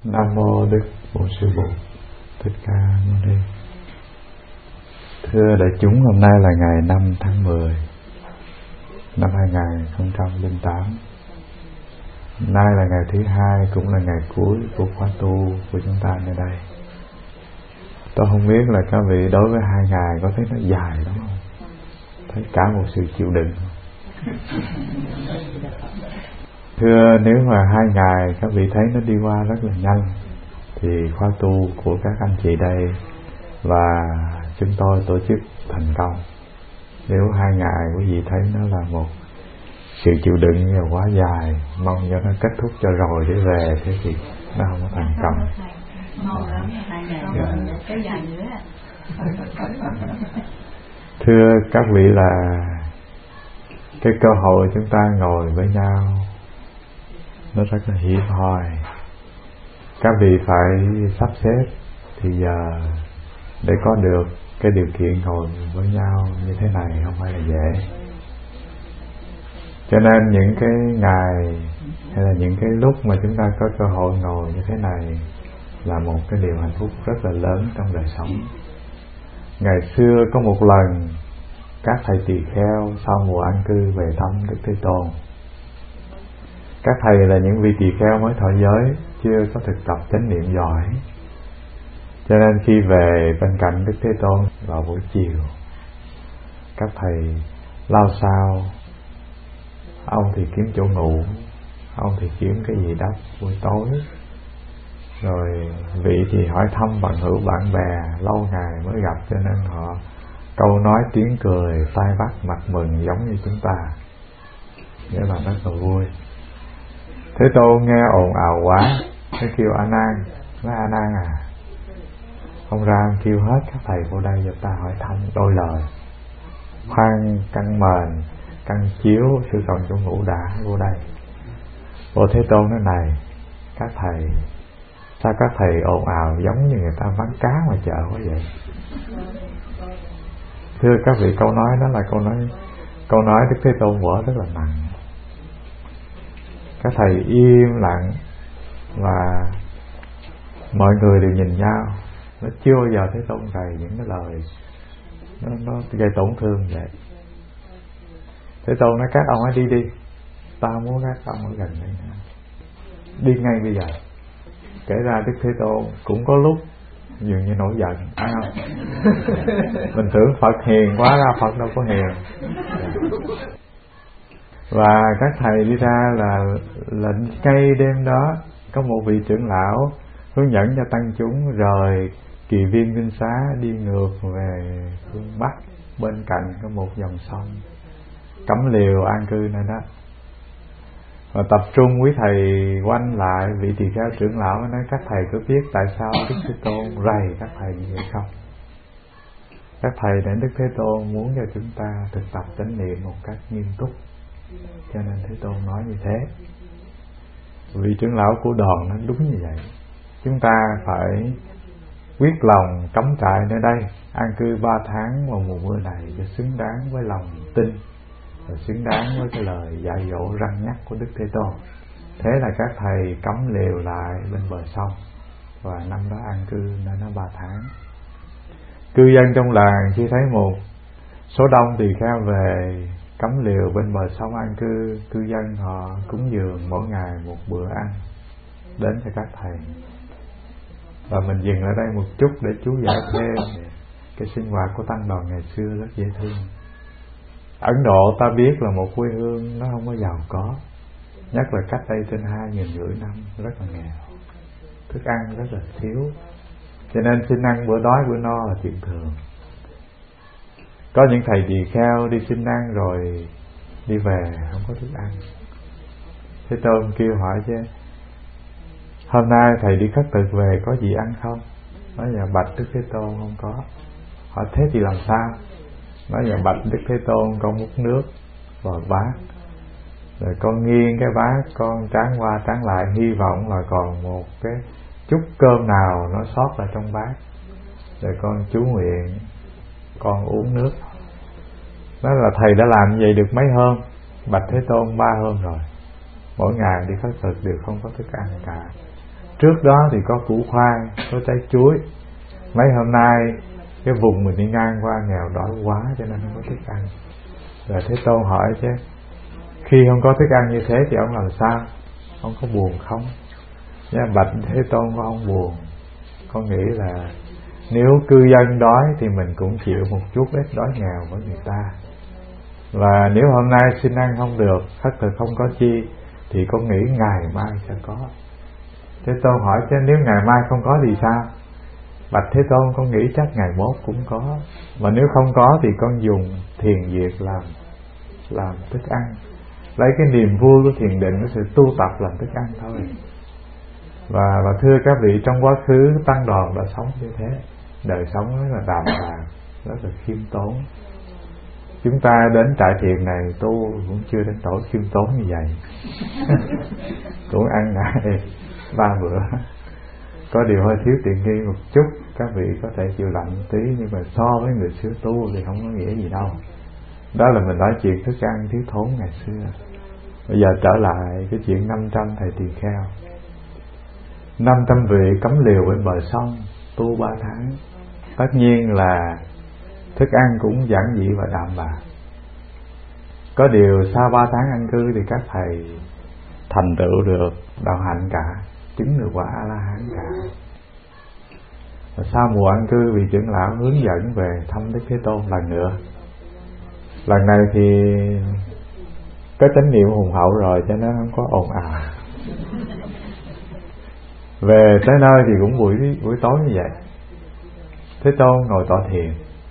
Nam mô Đức Bổn Sư Phụ Thích Ca Mâu Ni. Thưa đại chúng, hôm nay là ngày 5 tháng 10 năm 2008. Nay là ngày thứ hai, cũng là ngày cuối của khóa tu của chúng ta nơi đây. Tôi không biết là các vị đối với 2 ngày có thấy nó dài lắm không? Thấy cả một sự chịu đựng. Thưa, nếu mà 2 ngày các vị thấy nó đi qua rất là nhanh, thì khóa tu của các anh chị đây và chúng tôi tổ chức thành công. Nếu 2 ngày quý vị thấy nó là một sự chịu đựng và quá dài, mong cho nó kết thúc cho rồi để về, thế thì nó không có thành công. Thưa các vị, là cái cơ hội chúng ta ngồi với nhau nó rất là hiếm hoi. Các vị phải sắp xếp thì giờ để có được cái điều kiện ngồi với nhau như thế này không phải là dễ. Cho nên những cái ngày hay là những cái lúc mà chúng ta có cơ hội ngồi như thế này là một cái điều hạnh phúc rất là lớn trong đời sống. Ngày xưa có một lần các thầy tỳ kheo sau mùa an cư về thăm Đức Thế Tôn. Các thầy là những vị tỳ kheo mới thọ giới, chưa có thực tập chánh niệm giỏi, cho nên khi về bên cạnh Đức Thế Tôn vào buổi chiều, các thầy lao sao. Ông thì kiếm chỗ ngủ, ông thì kiếm cái gì đắp buổi tối, rồi vị thì hỏi thăm bằng hữu bạn bè lâu ngày mới gặp, cho nên họ câu nói tiếng cười, tai bắt mặt mừng giống như chúng ta, nghĩa là rất là vui. Thế Tôn nghe ồn ào quá, mới kêu A Nan, nói A Nan à, ông ra kêu hết các thầy vô đây cho ta hỏi thăm đôi lời. Khoan căn mền, căn chiếu, sư còn chỗ ngủ đã, vô đây. Bộ Thế Tôn nói này, các thầy, sao các thầy ồn ào giống như người ta bán cá ngoài chợ quá vậy? Thưa các vị, câu nói đó là câu nói Đức Thế Tôn bỏ rất là nặng. Các thầy im lặng và mọi người đều nhìn nhau. Nó chưa bao giờ Thế Tôn gầy những cái lời nó gây tổn thương vậy. Thế Tôn nói các ông hãy đi đi, ta muốn các ông ở gần đây nữa, đi ngay bây giờ. Kể ra Đức Thế Tôn cũng có lúc dường như nổi giận, phải không? Mình tưởng Phật hiền quá, ra Phật đâu có hiền. Và các thầy đi ra là lệnh ngay đêm đó có một vị trưởng lão hướng dẫn cho tăng chúng rời Kỳ Viên Kinh Xá đi ngược về phương Bắc. Bên cạnh có một dòng sông cấm liều an cư nơi đó, và tập trung quý thầy quanh lại vị tỳ kheo trưởng lão, nói các thầy có biết tại sao Đức Thế Tôn rầy các thầy như vậy không? Các thầy đến Đức Thế Tôn muốn cho chúng ta thực tập chánh niệm một cách nghiêm túc, cho nên Thế Tôn nói như thế. Vị trưởng lão của đoàn nói đúng như vậy, chúng ta phải quyết lòng cắm trại nơi đây, an cư 3 tháng vào mùa mưa này cho xứng đáng với lòng tin và xứng đáng với cái lời dạy dỗ răn nhắc của Đức Thế Tôn. Thế là các thầy cắm lều lại bên bờ sông, và năm đó an cư nơi nó 3 tháng. Cư dân trong làng khi thấy một số đông tỳ kheo về cắm lều bên bờ sông an cư, cư dân họ cúng dường mỗi ngày một bữa ăn đến cho các thầy. Và mình dừng ở đây một chút để chú giải thêm cái sinh hoạt của tăng đoàn ngày xưa rất dễ thương. Ấn Độ ta biết là một quê hương nó không có giàu có, nhất là cách đây trên 2.500 năm rất là nghèo, thức ăn rất là thiếu, cho nên xin ăn bữa đói bữa no là chuyện thường. Có những thầy tỳ kheo đi xin ăn rồi đi về không có thức ăn. Thế Tôn kêu hỏi chứ, hôm nay thầy đi khất thực về có gì ăn không? Nói là bạch Đức Thế Tôn không có. Hỏi thế thì làm sao? Nói là bạch Đức Thế Tôn, con múc nước vào bát, rồi con nghiêng cái bát, con tráng qua tráng lại, hy vọng là còn một cái chút cơm nào nó sót lại trong bát, rồi con chú nguyện, con uống nước. Nói là thầy đã làm như vậy được mấy hôm? Bạch Thế Tôn 3 hôm rồi, mỗi ngày đi khất thực đều không có thức ăn cả. Trước đó thì có củ khoai, có trái chuối. Mấy hôm nay cái vùng mình đi ngang qua nghèo đói quá cho nên không có thức ăn. Rồi Thế Tôn hỏi chứ khi không có thức ăn như thế thì ông làm sao? Ông có buồn không? Bạch Thế Tôn, con không buồn. Con nghĩ là nếu cư dân đói thì mình cũng chịu một chút ít đói nghèo với người ta. Và nếu hôm nay xin ăn không được, khất thực không có chi, thì con nghĩ ngày mai sẽ có. Thế Tôn hỏi chứ nếu ngày mai không có thì sao? Bạch Thế Tôn, con nghĩ chắc ngày mốt cũng có. Mà nếu không có thì con dùng thiền diệt làm thức ăn, lấy cái niềm vui của thiền định, của sự tu tập làm thức ăn thôi. Và thưa các vị, trong quá khứ Tăng Đoàn đã sống như thế, đời sống rất là đạm bạc, rất là khiêm tốn. Chúng ta đến trại thiền này tu cũng chưa đến tổ khiêm tốn như vậy. Cũng ăn ngày 3 bữa. Có điều hơi thiếu tiện nghi một chút, các vị có thể chịu lạnh tí, nhưng mà so với người xưa tu thì không có nghĩa gì đâu. Đó là mình nói chuyện thức ăn thiếu thốn ngày xưa. Bây giờ trở lại cái chuyện 500 thầy tỳ kheo. 500 vị cắm liều bên bờ sông tu 3 tháng. Tất nhiên là thức ăn cũng giản dị và đạm bạc. Có điều sau 3 tháng ăn cư thì các thầy thành tựu được đạo hạnh cả, chứng được quả A-la-hán cả. Và sau mùa ăn cư, vị trưởng lão hướng dẫn về thăm Đức Thế Tôn lần nữa. Lần này thì có chánh niệm hùng hậu rồi cho nên không có ồn ào. Về tới nơi thì cũng buổi tối như vậy. Thế Tôn ngồi tọa thiền.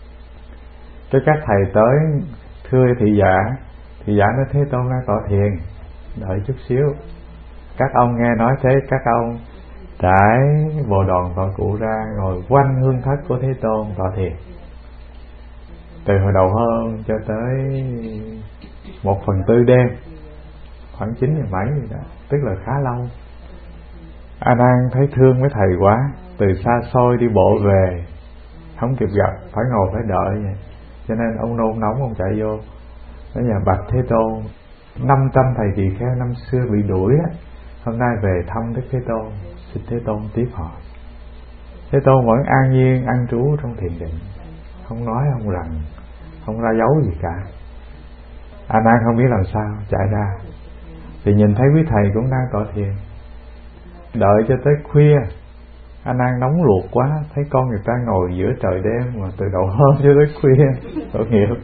Cái các thầy tới thưa thị giả nói Thế Tôn đang tọa thiền, đợi chút xíu. Các ông nghe nói thế, các ông trải bộ đoàn tọa cụ ra, ngồi quanh hương thất của Thế Tôn tọa thiền. Từ hồi đầu hơn cho tới 1/4 đêm, khoảng 9 giờ mấy gì đó, tức là khá lâu. A Nan thấy thương với thầy quá, từ xa xôi đi bộ về, không kịp gặp, phải ngồi phải đợi vậy. Cho nên ông nôn nóng, ông chạy vô nói nhà bạch Thế Tôn, 500 thầy tỳ kheo năm xưa bị đuổi á, hôm nay về thăm Đức Thế Tôn, xin Thế Tôn tiếp họ. Thế Tôn vẫn an nhiên ăn trú trong thiền định, không nói không rằng, không ra dấu gì cả. A Nan không biết làm sao, chạy ra thì nhìn thấy quý thầy cũng đang tọa thiền. Đợi cho tới khuya, A Nan nóng ruột quá, thấy con người ta ngồi giữa trời đêm mà từ đầu hôm cho tới khuya, tội nghiệp.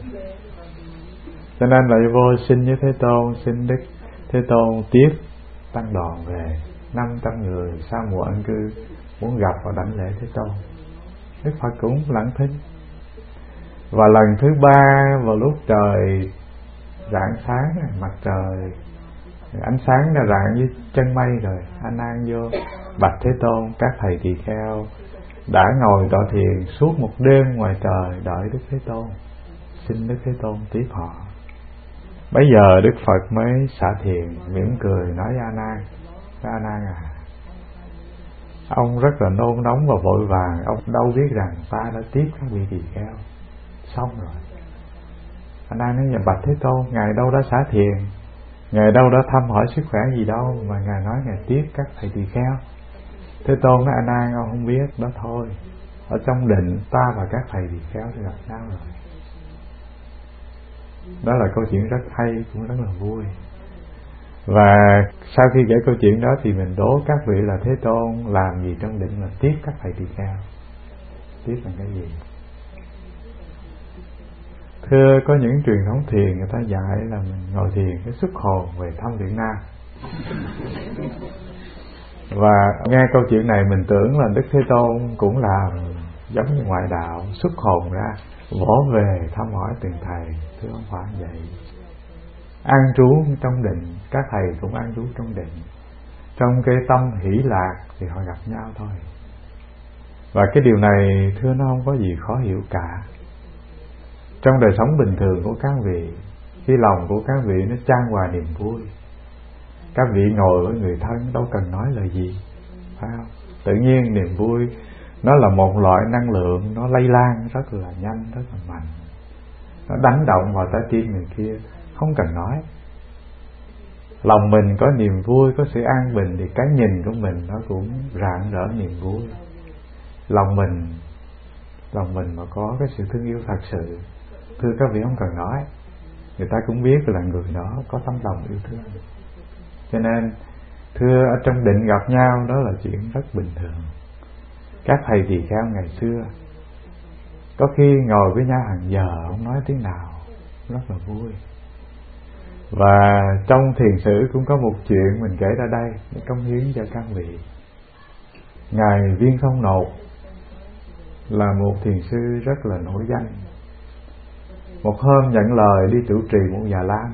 Cho nên là vô xin với Thế Tôn, xin Đức Thế Tôn tiếp tăng đoàn về. 500 người sau mùa ăn cư muốn gặp và đảnh lễ Thế Tôn. Đức Phật cũng lặng thinh. Và lần thứ 3 vào lúc trời rạng sáng, mặt trời ánh sáng đã rạng với chân mây rồi, A Nan vô bạch Thế Tôn, các thầy tỳ kheo đã ngồi tọa thiền suốt một đêm ngoài trời đợi Đức Thế Tôn, xin Đức Thế Tôn tiếp họ. Bây giờ Đức Phật mới xả thiền, mỉm cười nói với A Nan: A Nan à, ông rất là nôn nóng và vội vàng, ông đâu biết rằng ta đã tiếp các vị tỳ kheo xong rồi. A Nan nói: bạch Thế Tôn, ngài đâu đã xả thiền, ngài đâu đã thăm hỏi sức khỏe gì đâu mà ngài nói ngài tiếp các thầy tỳ kheo. Thế Tôn nói: A Nan, ông không biết đó thôi, ở trong định ta và các thầy tỳ kheo thì gặp nhau rồi. Đó là câu chuyện rất hay, cũng rất là vui. Và sau khi kể câu chuyện đó thì mình đố các vị là Thế Tôn làm gì trong định mà tiếp các thầy tỳ kheo? Tiếp bằng cái gì? Thưa, có những truyền thống thiền người ta dạy là mình ngồi thiền cái xuất hồn về thăm Việt Nam. Và nghe câu chuyện này mình tưởng là Đức Thế Tôn cũng làm giống như ngoại đạo, xuất hồn ra vỗ về thăm hỏi từng thầy. Thưa, không phải vậy. An trú trong định, các thầy cũng an trú trong định, trong cái tâm hỷ lạc thì họ gặp nhau thôi. Và cái điều này thưa nó không có gì khó hiểu cả. Trong đời sống bình thường của các vị, khi lòng của các vị nó chan hòa niềm vui, các vị ngồi với người thân đâu cần nói lời gì, phải không? Tự nhiên niềm vui nó là một loại năng lượng, nó lây lan rất là nhanh, rất là mạnh, nó đánh động vào trái tim người kia, không cần nói. lòng mình có niềm vui, có sự an bình, thì cái nhìn của mình nó cũng rạng rỡ niềm vui. Lòng mình mà có cái sự thương yêu thật sự, thưa các vị không cần nói, người ta cũng biết là người đó có tấm lòng yêu thương. Cho nên thưa, ở trong định gặp nhau đó là chuyện rất bình thường. Các thầy tỳ kheo ngày xưa có khi ngồi với nhau hàng giờ không nói tiếng nào, rất là vui. Và trong thiền sử cũng có một chuyện mình kể ra đây để cống hiến cho các vị. Ngài Viên Thông Nột là một thiền sư rất là nổi danh. Một hôm nhận lời đi trụ trì một Già Lam,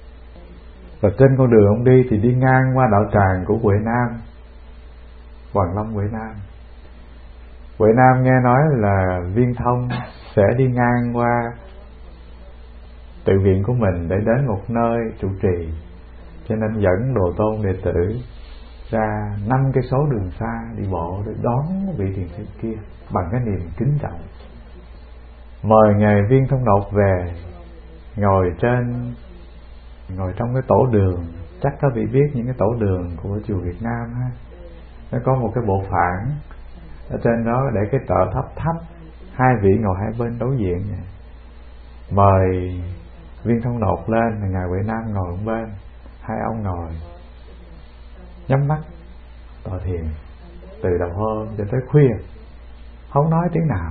và trên con đường ông đi thì đi ngang qua đạo tràng của Huệ Nam, Hoàng Long Huệ Nam. Huệ Nam nghe nói là Viên Thông sẽ đi ngang qua tự viện của mình để đến một nơi trụ trì, cho nên dẫn đồ tôn đệ tử ra 5 cây số đường xa đi bộ để đón vị thiền sư kia bằng cái niềm kính trọng. Mời ngài Viên Thông Nột về ngồi trong cái tổ đường. Chắc các vị biết những cái tổ đường của chùa Việt Nam ha, nó có một cái bộ phản ở trên đó để cái tợ thấp thấp, hai vị ngồi hai bên đối diện này. Mời Viên Thông Nột lên, ngài Huệ Nam ngồi một bên, hai ông ngồi nhắm mắt tọa thiền từ đầu hôm cho tới khuya, không nói tiếng nào.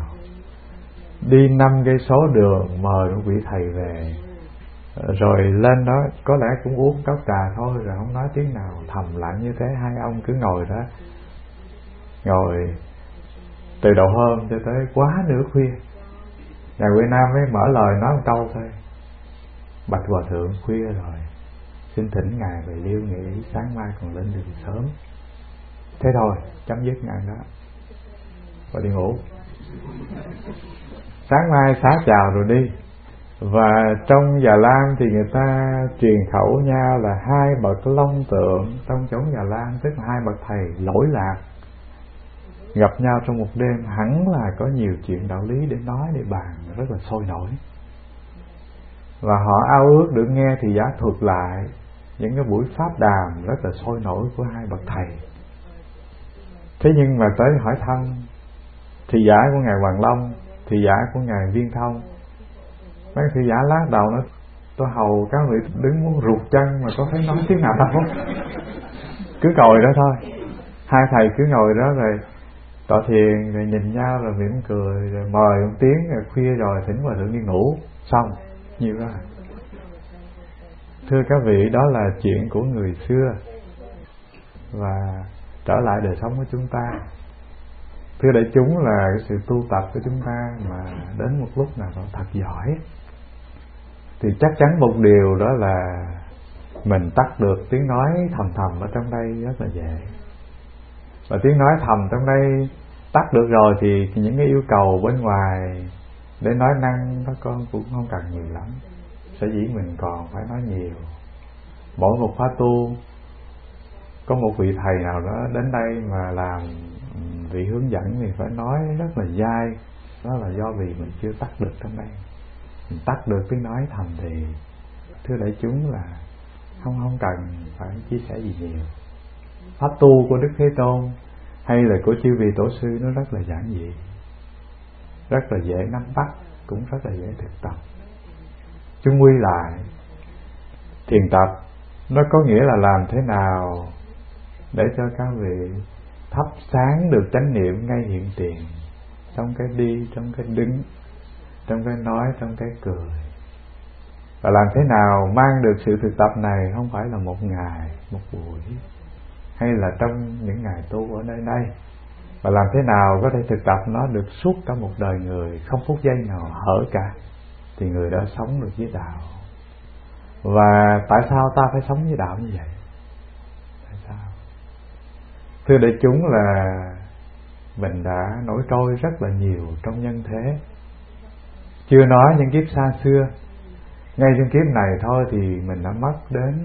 Đi 5 cây số đường mời một vị thầy về, rồi lên đó có lẽ cũng uống cốc trà thôi, rồi không nói tiếng nào, thầm lặng như thế. Hai ông cứ ngồi đó, ngồi từ đầu hôm cho tới quá nửa khuya. Ngài Huệ Nam mới mở lời nói một câu thôi: bạch hòa thượng, khuya rồi, xin thỉnh ngài về Liêu nghỉ, sáng mai còn lên đường sớm. Thế thôi, chấm dứt ngài đó và đi ngủ. Sáng mai xá chào rồi đi. Và trong Già Lam thì người ta truyền khẩu nhau là hai bậc long tượng trong chốn Già Lam, tức là hai bậc thầy lỗi lạc gặp nhau trong một đêm, hẳn là có nhiều chuyện đạo lý để nói, để bàn rất là sôi nổi. Và họ ao ước được nghe thị giả thuật lại những cái buổi pháp đàm rất là sôi nổi của hai bậc thầy. Thế nhưng mà tới hỏi thăm thị giả của ngài Hoàng Long, thị giả của ngài Viên Thông, mấy thị giả lát đầu nói: tôi hầu các vị đứng muốn ruột chân mà có thấy nói tiếng nào đâu. Cứ ngồi đó thôi. Hai thầy cứ ngồi đó rồi tọa thiền, rồi nhìn nhau, rồi mỉm cười, rồi mời một tiếng, rồi khuya rồi thỉnh hòa thượng đi ngủ. Xong, nhiều đó. Thưa các vị, đó là chuyện của người xưa. Và trở lại đời sống của chúng ta, thưa đại chúng, là cái sự tu tập của chúng ta mà đến một lúc nào đó thật giỏi thì chắc chắn một điều đó là mình tắt được tiếng nói thầm thầm ở trong đây rất là dễ. Và tiếng nói thầm trong đây tắt được rồi thì những cái yêu cầu bên ngoài để nói năng các con cũng không cần nhiều lắm. Sở dĩ mình còn phải nói nhiều. Mỗi một khóa tu có một vị thầy nào đó đến đây mà làm vị hướng dẫn thì phải nói rất là dai. Đó là do vì mình chưa tắt được trong đây. Mình tắt được tiếng nói thầm thì thưa đại chúng là không cần phải chia sẻ gì nhiều. Pháp tu của Đức Thế Tôn hay là của chư vị tổ sư nó rất là giản dị, rất là dễ nắm bắt, cũng rất là dễ thực tập. Chung quy lại, thiền tập nó có nghĩa là làm thế nào để cho các vị thắp sáng được chánh niệm ngay hiện tiền, trong cái đi, trong cái đứng, trong cái nói, trong cái cười. Và làm thế nào mang được sự thực tập này không phải là một ngày, một buổi, hay là trong những ngày tu ở nơi đây, và làm thế nào có thể thực tập nó được suốt cả một đời người, không phút giây nào hở cả, thì người đó sống được với đạo. Và tại sao ta phải sống với đạo như vậy? Tại sao? Thưa đại chúng, là mình đã nổi trôi rất là nhiều trong nhân thế. Chưa nói những kiếp xa xưa, ngay trong kiếp này thôi thì mình đã mất đến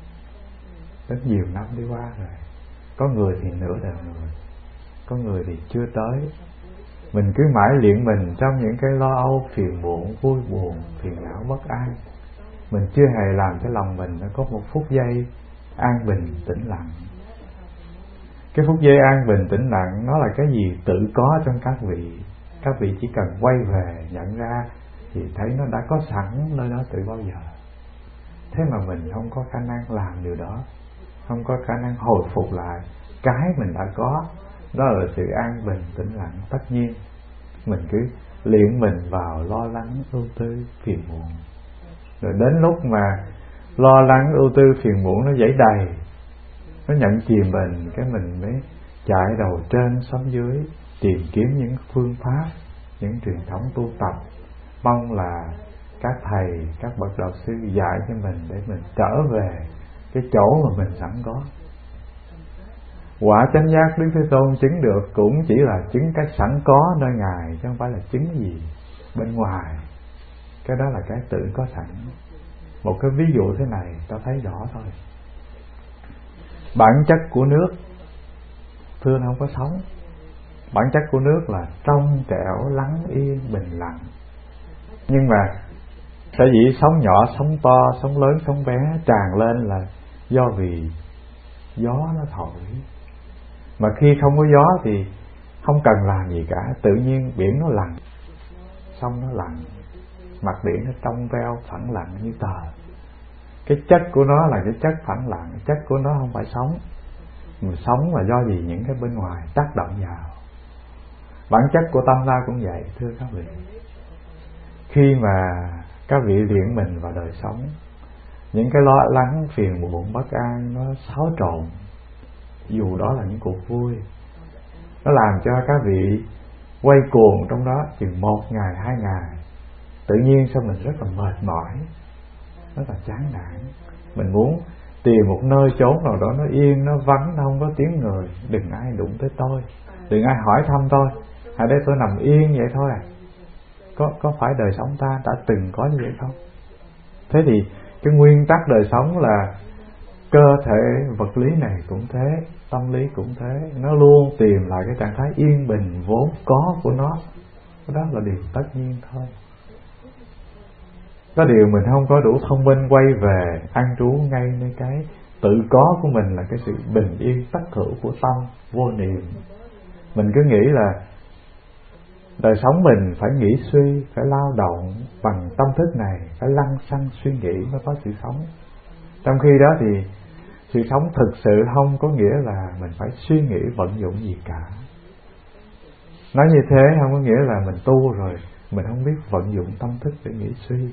nhiều năm đi qua rồi. Có người thì nửa đời người, có người thì chưa tới. Mình cứ mãi luyện mình trong những cái lo âu, phiền muộn, vui buồn, phiền não, bất an. Mình chưa hề làm cho lòng mình nó có một phút giây an bình tĩnh lặng. Cái phút giây an bình tĩnh lặng nó là cái gì tự có trong các vị. Các vị chỉ cần quay về nhận ra thì thấy nó đã có sẵn nơi đó từ bao giờ. Thế mà mình không có khả năng làm điều đó, không có khả năng hồi phục lại cái mình đã có. Đó là sự an bình tĩnh lặng. Tất nhiên mình cứ luyện mình vào lo lắng ưu tư phiền muộn, rồi đến lúc mà lo lắng ưu tư phiền muộn nó dãy đầy, nó nhận chìm mình, cái mình mới chạy đầu trên xuống dưới tìm kiếm những phương pháp, những truyền thống tu tập, mong là các thầy, các bậc đạo sư dạy cho mình để mình trở về cái chỗ mà mình sẵn có. Quả chánh giác Đức Thế Tôn chứng được cũng chỉ là chứng cái sẵn có nơi Ngài, chứ không phải là chứng gì bên ngoài. Cái đó là cái tự có sẵn. Một cái ví dụ thế này ta thấy rõ thôi. Bản chất của nước, thưa nó không có sống. Bản chất của nước là trong trẻo, lắng yên, bình lặng. Nhưng mà sở dĩ sóng nhỏ, sóng to, sóng lớn, sóng bé tràn lên là do vì gió nó thổi. Mà khi không có gió thì không cần làm gì cả, tự nhiên biển nó lặng, sông nó lặng, mặt biển nó trong veo phẳng lặng như tờ. Cái chất của nó là cái chất phẳng lặng, chất của nó không phải sống. Mà sống là do gì? Những cái bên ngoài tác động vào. Bản chất của tâm ta cũng vậy, thưa các vị. Khi mà các vị luyện mình vào đời sống, những cái lo lắng, phiền muộn, bất an nó xáo trộn, dù đó là những cuộc vui, nó làm cho các vị quay cuồng trong đó chừng 1 ngày, 2 ngày. Tự nhiên sao mình rất là mệt mỏi, rất là chán nản. Mình muốn tìm một nơi chốn nào đó nó yên, nó vắng, nó không có tiếng người. Đừng ai đụng tới tôi, đừng ai hỏi thăm tôi, ở đây tôi nằm yên vậy thôi à. Có phải đời sống ta đã từng có như vậy không? Thế thì cái nguyên tắc đời sống là cơ thể vật lý này cũng thế, tâm lý cũng thế, nó luôn tìm lại cái trạng thái yên bình vốn có của nó. Đó là điều tất nhiên thôi. Có điều mình không có đủ thông minh quay về an trú ngay nơi cái tự có của mình, là cái sự bình yên tất hữu của tâm vô niệm. Mình cứ nghĩ là đời sống mình phải nghĩ suy, phải lao động bằng tâm thức này, phải lăng xăng suy nghĩ mới có sự sống. Trong khi đó thì sự sống thực sự không có nghĩa là mình phải suy nghĩ vận dụng gì cả. Nói như thế không có nghĩa là mình tu rồi mình không biết vận dụng tâm thức để nghĩ suy.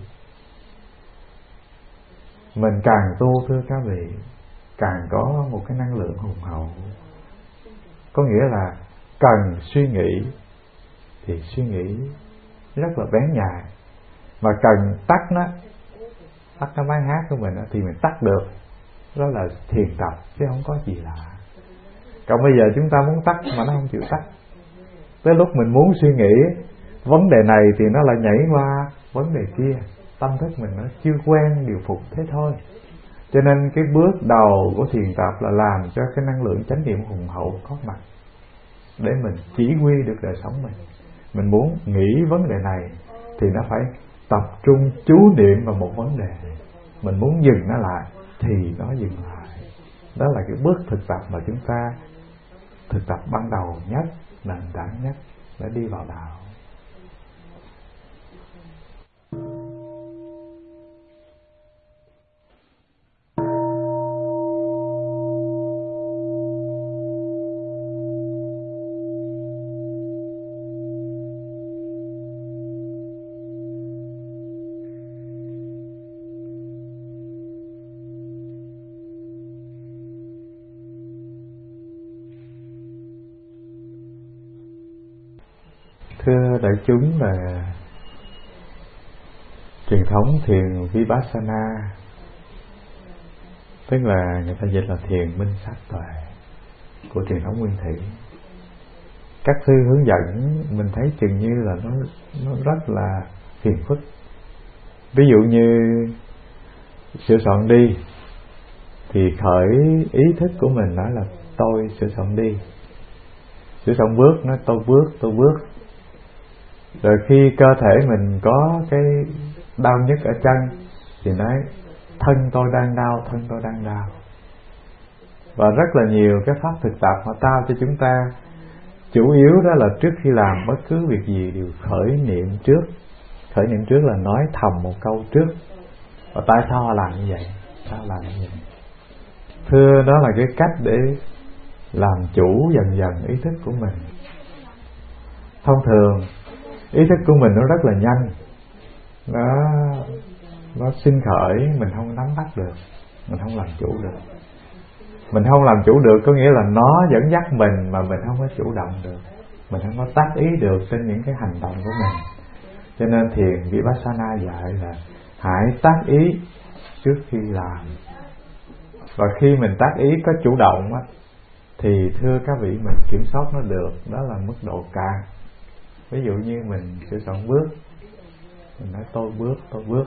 Mình càng tu, thưa các vị, càng có một cái năng lượng hùng hậu. Có nghĩa là cần suy nghĩ thì suy nghĩ rất là bén nhạy, mà cần tắt cái máy hát của mình thì mình tắt được. Đó là thiền tập chứ không có gì lạ. Còn bây giờ chúng ta muốn tắt mà nó không chịu tắt. Tới lúc mình muốn suy nghĩ vấn đề này thì nó lại nhảy qua vấn đề kia. Tâm thức mình nó chưa quen điều phục thế thôi. Cho nên cái bước đầu của thiền tập là làm cho cái năng lượng chánh niệm hùng hậu có mặt, để mình chỉ huy được đời sống mình. Mình muốn nghĩ vấn đề này thì nó phải tập trung chú niệm vào một vấn đề. Mình muốn dừng nó lại thì nó dừng lại. Đó là cái bước thực tập mà chúng ta thực tập ban đầu nhất, nền tảng nhất để đi vào đạo. Thưa đại chúng, là truyền thống thiền Vipassana, tức là người ta dịch là thiền minh sát tuệ của truyền thống Nguyên Thủy. Các sư hướng dẫn mình thấy chừng như là nó rất là phiền phức. Ví dụ như sửa soạn đi thì khởi ý thức của mình nói là tôi sửa soạn đi. Sửa soạn bước nói tôi bước. Rồi khi cơ thể mình có cái đau nhức ở chân thì nói thân tôi đang đau. Và rất là nhiều cái pháp thực tập họ trao cho chúng ta. Chủ yếu đó là trước khi làm bất cứ việc gì đều khởi niệm trước. Khởi niệm trước là nói thầm một câu trước. Và tại sao họ làm như vậy? Sao làm như vậy? Thưa, đó là cái cách để làm chủ dần dần ý thức của mình. Thông thường ý thức của mình nó rất là nhanh, nó sinh khởi, mình không nắm bắt được, mình không làm chủ được. Mình không làm chủ được có nghĩa là nó dẫn dắt mình mà mình không có chủ động được, mình không có tác ý được trên những cái hành động của mình. Cho nên thiền Vipassana dạy là hãy tác ý trước khi làm. Và khi mình tác ý có chủ động á, thì thưa các vị, mình kiểm soát nó được, đó là mức độ cao. Ví dụ như mình sửa soạn bước, mình nói tôi bước.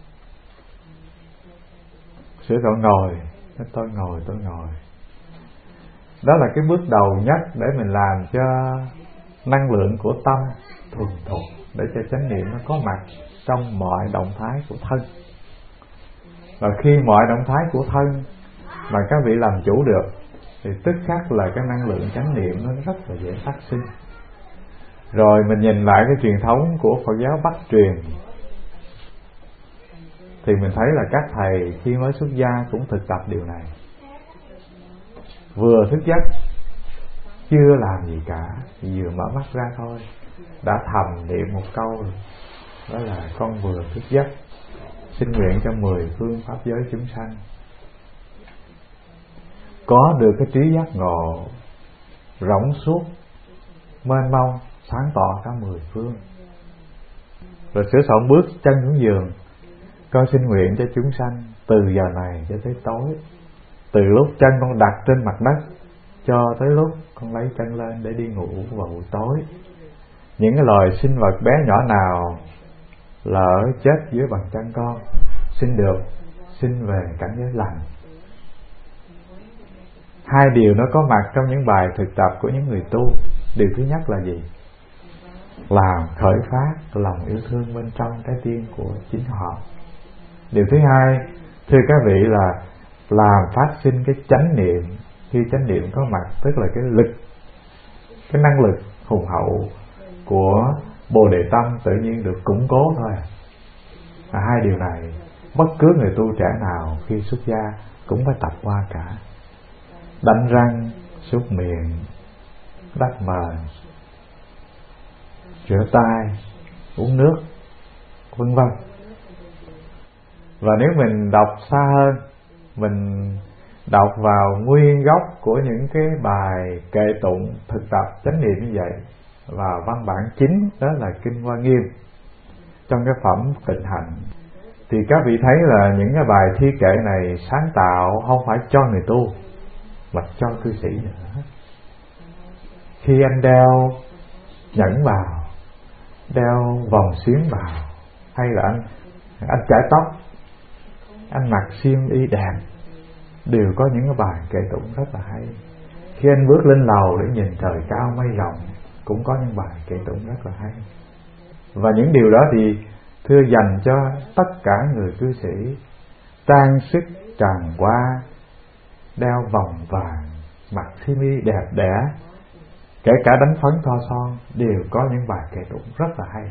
Sửa soạn ngồi, nói tôi ngồi. Đó là cái bước đầu nhất để mình làm cho năng lượng của tâm thuần thục, để cho chánh niệm nó có mặt trong mọi động thái của thân. Và khi mọi động thái của thân mà các vị làm chủ được thì tức khắc là cái năng lượng chánh niệm nó rất là dễ phát sinh. Rồi mình nhìn lại cái truyền thống của Phật giáo Bắc truyền thì mình thấy là các thầy khi mới xuất gia cũng thực tập điều này. Vừa thức giấc, chưa làm gì cả, vừa mở mắt ra thôi đã thầm niệm một câu, đó là con vừa thức giấc, xin nguyện cho 10 phương pháp giới chúng sanh có được cái trí giác ngộ rỗng suốt, mênh mông, sáng tỏ cả 10 phương. Rồi sửa soạn bước chân xuống giường, con xin nguyện cho chúng sanh từ giờ này cho tới tối, từ lúc chân con đặt trên mặt đất cho tới lúc con lấy chân lên để đi ngủ vào buổi tối, những cái loài sinh vật bé nhỏ nào lỡ chết dưới bàn chân con xin về cảnh giới lành. Hai điều nó có mặt trong những bài thực tập của những người tu. Điều thứ nhất là gì? Làm khởi phát lòng yêu thương bên trong trái tim của chính họ. Điều thứ hai, thưa các vị, là làm phát sinh cái chánh niệm. Khi chánh niệm có mặt, tức là cái lực, cái năng lực hùng hậu của Bồ Đề Tâm tự nhiên được củng cố thôi. Hai điều này bất cứ người tu trẻ nào khi xuất gia cũng phải tập qua cả. Đánh răng, súc miệng, đắp mền, rửa tay, uống nước, vân vân. Và nếu mình đọc xa hơn, mình đọc vào nguyên gốc của những cái bài kệ tụng thực tập chánh niệm như vậy, và văn bản chính đó là Kinh Hoa Nghiêm trong cái phẩm Tịnh Hạnh, thì các vị thấy là những cái bài thi kệ này sáng tạo không phải cho người tu mà cho cư sĩ nữa. Khi anh đeo nhẫn vào, đeo vòng xuyến vào, hay là anh chải tóc, anh mặc xiêm y đẹp, đều có những cái bài kệ tụng rất là hay. Khi anh bước lên lầu để nhìn trời cao mây rộng, cũng có những bài kệ tụng rất là hay. Và những điều đó thì thưa dành cho tất cả người cư sĩ, trang sức tràn hoa, đeo vòng vàng, mặc xiêm y đẹp đẽ, kể cả đánh phấn thoa son, đều có những bài kệ tụng rất là hay.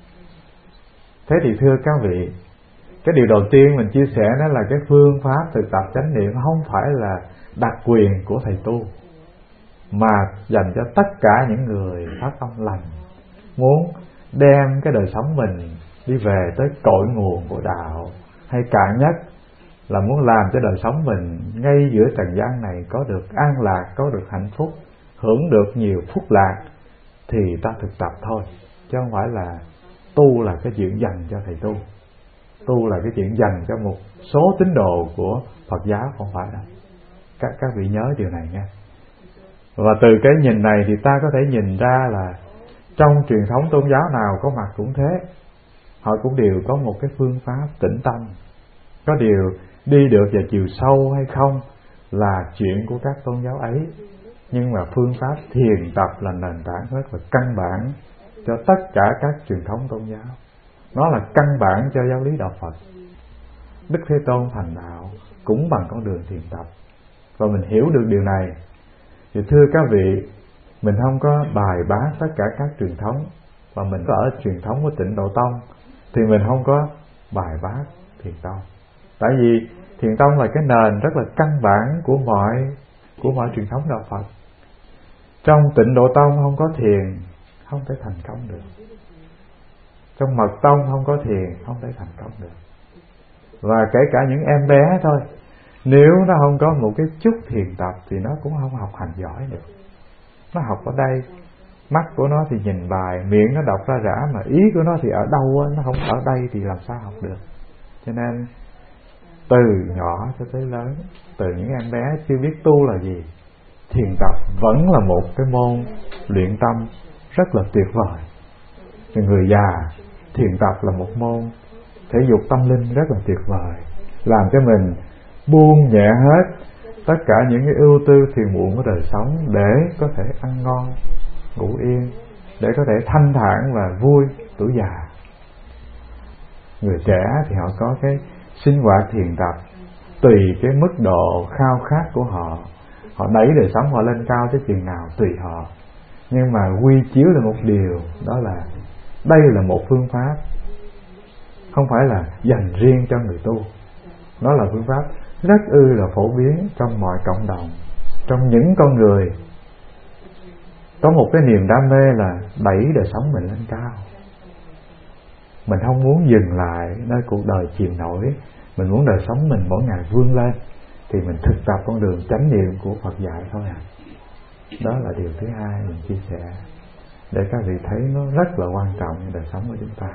Thế thì thưa các vị, cái điều đầu tiên mình chia sẻ đó là cái phương pháp thực tập chánh niệm không phải là đặc quyền của thầy tu, mà dành cho tất cả những người phát tâm lành, muốn đem cái đời sống mình đi về tới cội nguồn của đạo, hay cạn nhất là muốn làm cho đời sống mình ngay giữa trần gian này có được an lạc, có được hạnh phúc, hưởng được nhiều phúc lạc, thì ta thực tập thôi, chứ không phải là tu là cái chuyện dành cho thầy tu. Tu là cái chuyện dành cho một số tín đồ của Phật giáo, không phải đâu. Các vị nhớ điều này nha. Và từ cái nhìn này thì ta có thể nhìn ra là trong truyền thống tôn giáo nào có mặt cũng thế, họ cũng đều có một cái phương pháp tĩnh tâm. Có điều đi được vào chiều sâu hay không là chuyện của các tôn giáo ấy, nhưng mà phương pháp thiền tập là nền tảng rất là căn bản cho tất cả các truyền thống tôn giáo. Nó là căn bản cho giáo lý đạo Phật. Đức Thế Tôn thành đạo cũng bằng con đường thiền tập. và mình hiểu được điều này. Thì thưa các vị, mình không có bài bác tất cả các truyền thống, và mình có ở truyền thống của Tịnh Độ Tông thì mình không có bài bác Thiền Tông. Tại vì Thiền Tông là cái nền rất là căn bản của mọi truyền thống đạo Phật. Trong Tịnh Độ Tông không có thiền, không thể thành công được. Trong Mật Tông không có thiền, không thể thành công được. Và kể cả những em bé thôi, nếu nó không có một cái chút thiền tập thì nó cũng không học hành giỏi được. Nó học ở đây, mắt của nó thì nhìn bài, miệng nó đọc ra rã, mà ý của nó thì ở đâu á, nó không ở đây thì làm sao học được. Cho nên từ nhỏ cho tới lớn, từ những em bé chưa biết tu là gì, thiền tập vẫn là một cái môn luyện tâm rất là tuyệt vời. Cho người già, thiền tập là một môn thể dục tâm linh rất là tuyệt vời, làm cho mình buông nhẹ hết tất cả những cái ưu tư phiền muộn của đời sống, để có thể ăn ngon ngủ yên, để có thể thanh thản và vui tuổi già. Người trẻ thì họ có cái sinh hoạt thiền tập tùy cái mức độ khao khát của họ, họ đẩy đời sống họ lên cao tới chừng nào tùy họ. Nhưng mà quy chiếu là một điều, đó là đây là một phương pháp, không phải là dành riêng cho người tu. Nó là phương pháp rất là phổ biến trong mọi cộng đồng, trong những con người có một cái niềm đam mê là đẩy đời sống mình lên cao. Mình không muốn dừng lại nơi cuộc đời chìm nổi, mình muốn đời sống mình mỗi ngày vươn lên, thì mình thực tập con đường chánh niệm của Phật dạy thôi à. Đó là điều thứ hai mình chia sẻ, để các vị thấy nó rất là quan trọng trong đời sống của chúng ta.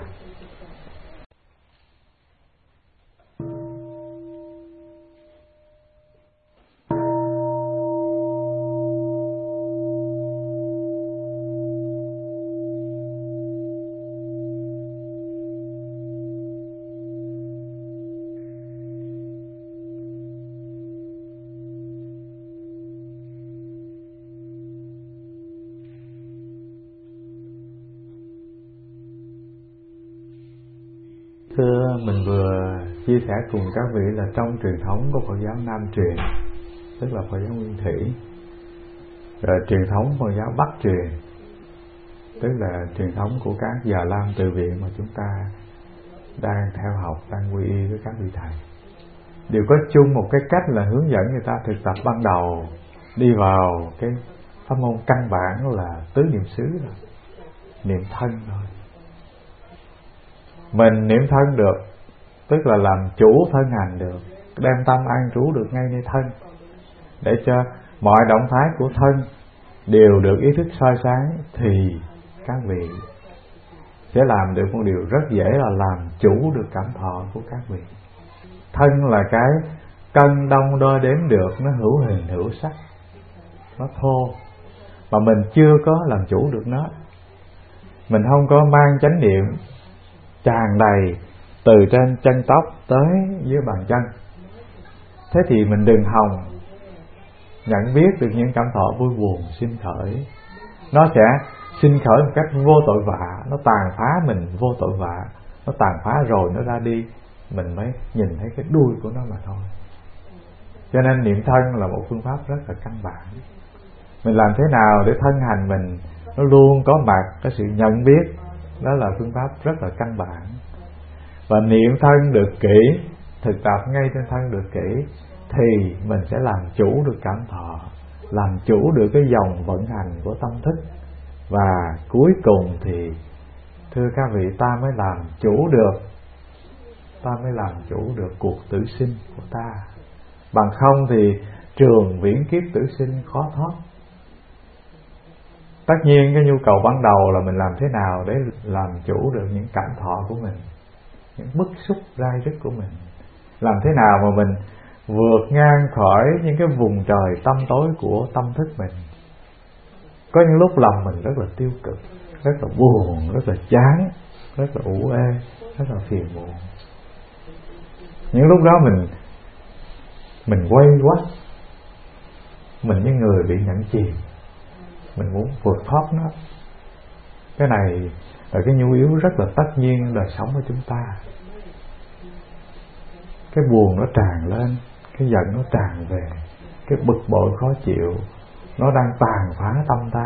Thưa, mình vừa chia sẻ cùng các vị là trong truyền thống của Phật giáo Nam truyền, tức là Phật giáo Nguyên Thủy, rồi truyền thống Phật giáo Bắc truyền, tức là truyền thống của các Già Lam Từ Viện mà chúng ta đang theo học, đang quy y với các vị thầy, đều có chung một cái cách là hướng dẫn người ta thực tập ban đầu, đi vào cái pháp môn căn bản là tứ niệm xứ, là niệm thân thôi. Mình niệm thân được, tức là làm chủ thân hành được, đem tâm an trú được ngay nơi thân, để cho mọi động thái của thân đều được ý thức soi sáng, thì các vị sẽ làm được một điều rất dễ là làm chủ được cảm thọ của các vị. Thân là cái cân đong đo đếm được, nó hữu hình hữu sắc, nó thô, mà mình chưa có làm chủ được nó. Mình không có mang chánh niệm tràn đầy từ trên chân tóc tới dưới bàn chân, thế thì mình đừng hòng nhận biết được những cảm thọ vui buồn sinh khởi. Nó sẽ sinh khởi một cách vô tội vạ, nó tàn phá mình vô tội vạ, nó tàn phá rồi nó ra đi, mình mới nhìn thấy cái đuôi của nó mà thôi. Cho nên niệm thân là một phương pháp rất là căn bản. Mình làm thế nào để thân hành mình nó luôn có mặt cái sự nhận biết, đó là phương pháp rất là căn bản. Và niệm thân được kỹ, thực tập ngay trên thân được kỹ, thì mình sẽ làm chủ được cảm thọ, làm chủ được cái dòng vận hành của tâm thức. Và cuối cùng thì thưa các vị, ta mới làm chủ được cuộc tử sinh của ta. Bằng không thì trường viễn kiếp tử sinh khó thoát. Tất nhiên cái nhu cầu ban đầu là mình làm thế nào để làm chủ được những cảm thọ của mình, những bức xúc rai rứt của mình, làm thế nào mà mình vượt ngang khỏi những cái vùng trời tăm tối của tâm thức mình. Có những lúc lòng mình rất là tiêu cực, rất là buồn, rất là chán, rất là ủ ê, rất là phiền muộn. Những lúc đó mình quay quắt, mình như người bị nhẫn chìm, mình muốn vượt thoát nó. Cái này là cái nhu yếu rất là tất nhiên đời sống của chúng ta. Cái buồn nó tràn lên, cái giận nó tràn về, cái bực bội khó chịu nó đang tàn phá tâm ta.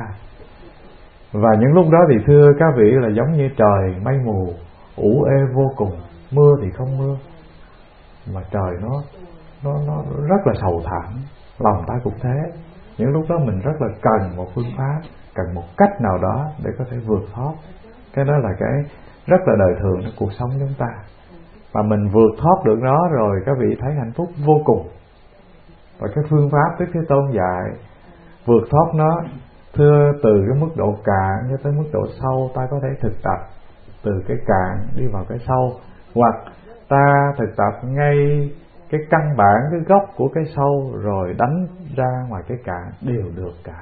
Và những lúc đó thì thưa các vị là giống như trời mây mù ủ ê vô cùng, mưa thì không mưa, mà trời nó rất là sầu thảm, lòng ta cũng thế. Những lúc đó mình rất là cần một phương pháp, cần một cách nào đó để có thể vượt thoát. Cái đó là cái rất là đời thường trong cuộc sống chúng ta. Và mình vượt thoát được nó rồi các vị thấy hạnh phúc vô cùng. Và cái phương pháp Đức Thế Tôn dạy vượt thoát nó, thưa từ cái mức độ cạn cho tới mức độ sâu, ta có thể thực tập từ cái cạn đi vào cái sâu, hoặc ta thực tập ngay cái căn bản, cái gốc của cái sâu rồi đánh ra ngoài cái cạn đều được cả.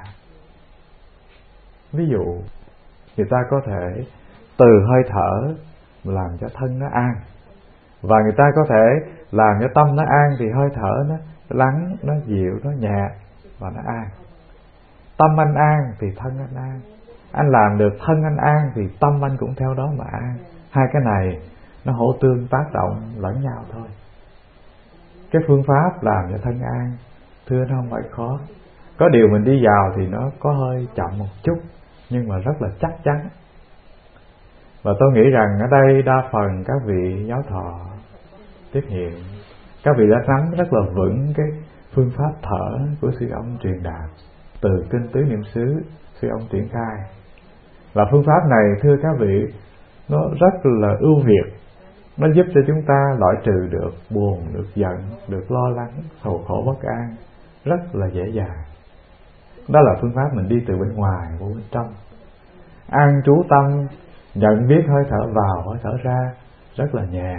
Ví dụ người ta có thể từ hơi thở làm cho thân nó an, và người ta có thể làm cho tâm nó an thì hơi thở nó lắng, nó dịu, nó nhẹ và nó an. Tâm anh an thì thân anh an. Anh làm được thân anh an thì tâm anh cũng theo đó mà an. Hai cái này nó hỗ tương tác động lẫn nhau thôi. Cái phương pháp làm cho thân an, thưa nó không phải khó. Có điều mình đi vào thì nó có hơi chậm một chút, nhưng mà rất là chắc chắn. Và tôi nghĩ rằng ở đây đa phần các vị giáo thọ tiếp hiện, các vị đã nắm rất là vững cái phương pháp thở của sư ông truyền đạt từ kinh tứ niệm xứ sư ông triển khai. Và phương pháp này thưa các vị, nó rất là ưu việt. Nó giúp cho chúng ta loại trừ được buồn, được giận, được lo lắng, sầu khổ bất an rất là dễ dàng. Đó là phương pháp mình đi từ bên ngoài vào bên trong. An trú tâm, nhận biết hơi thở vào, hơi thở ra rất là nhẹ.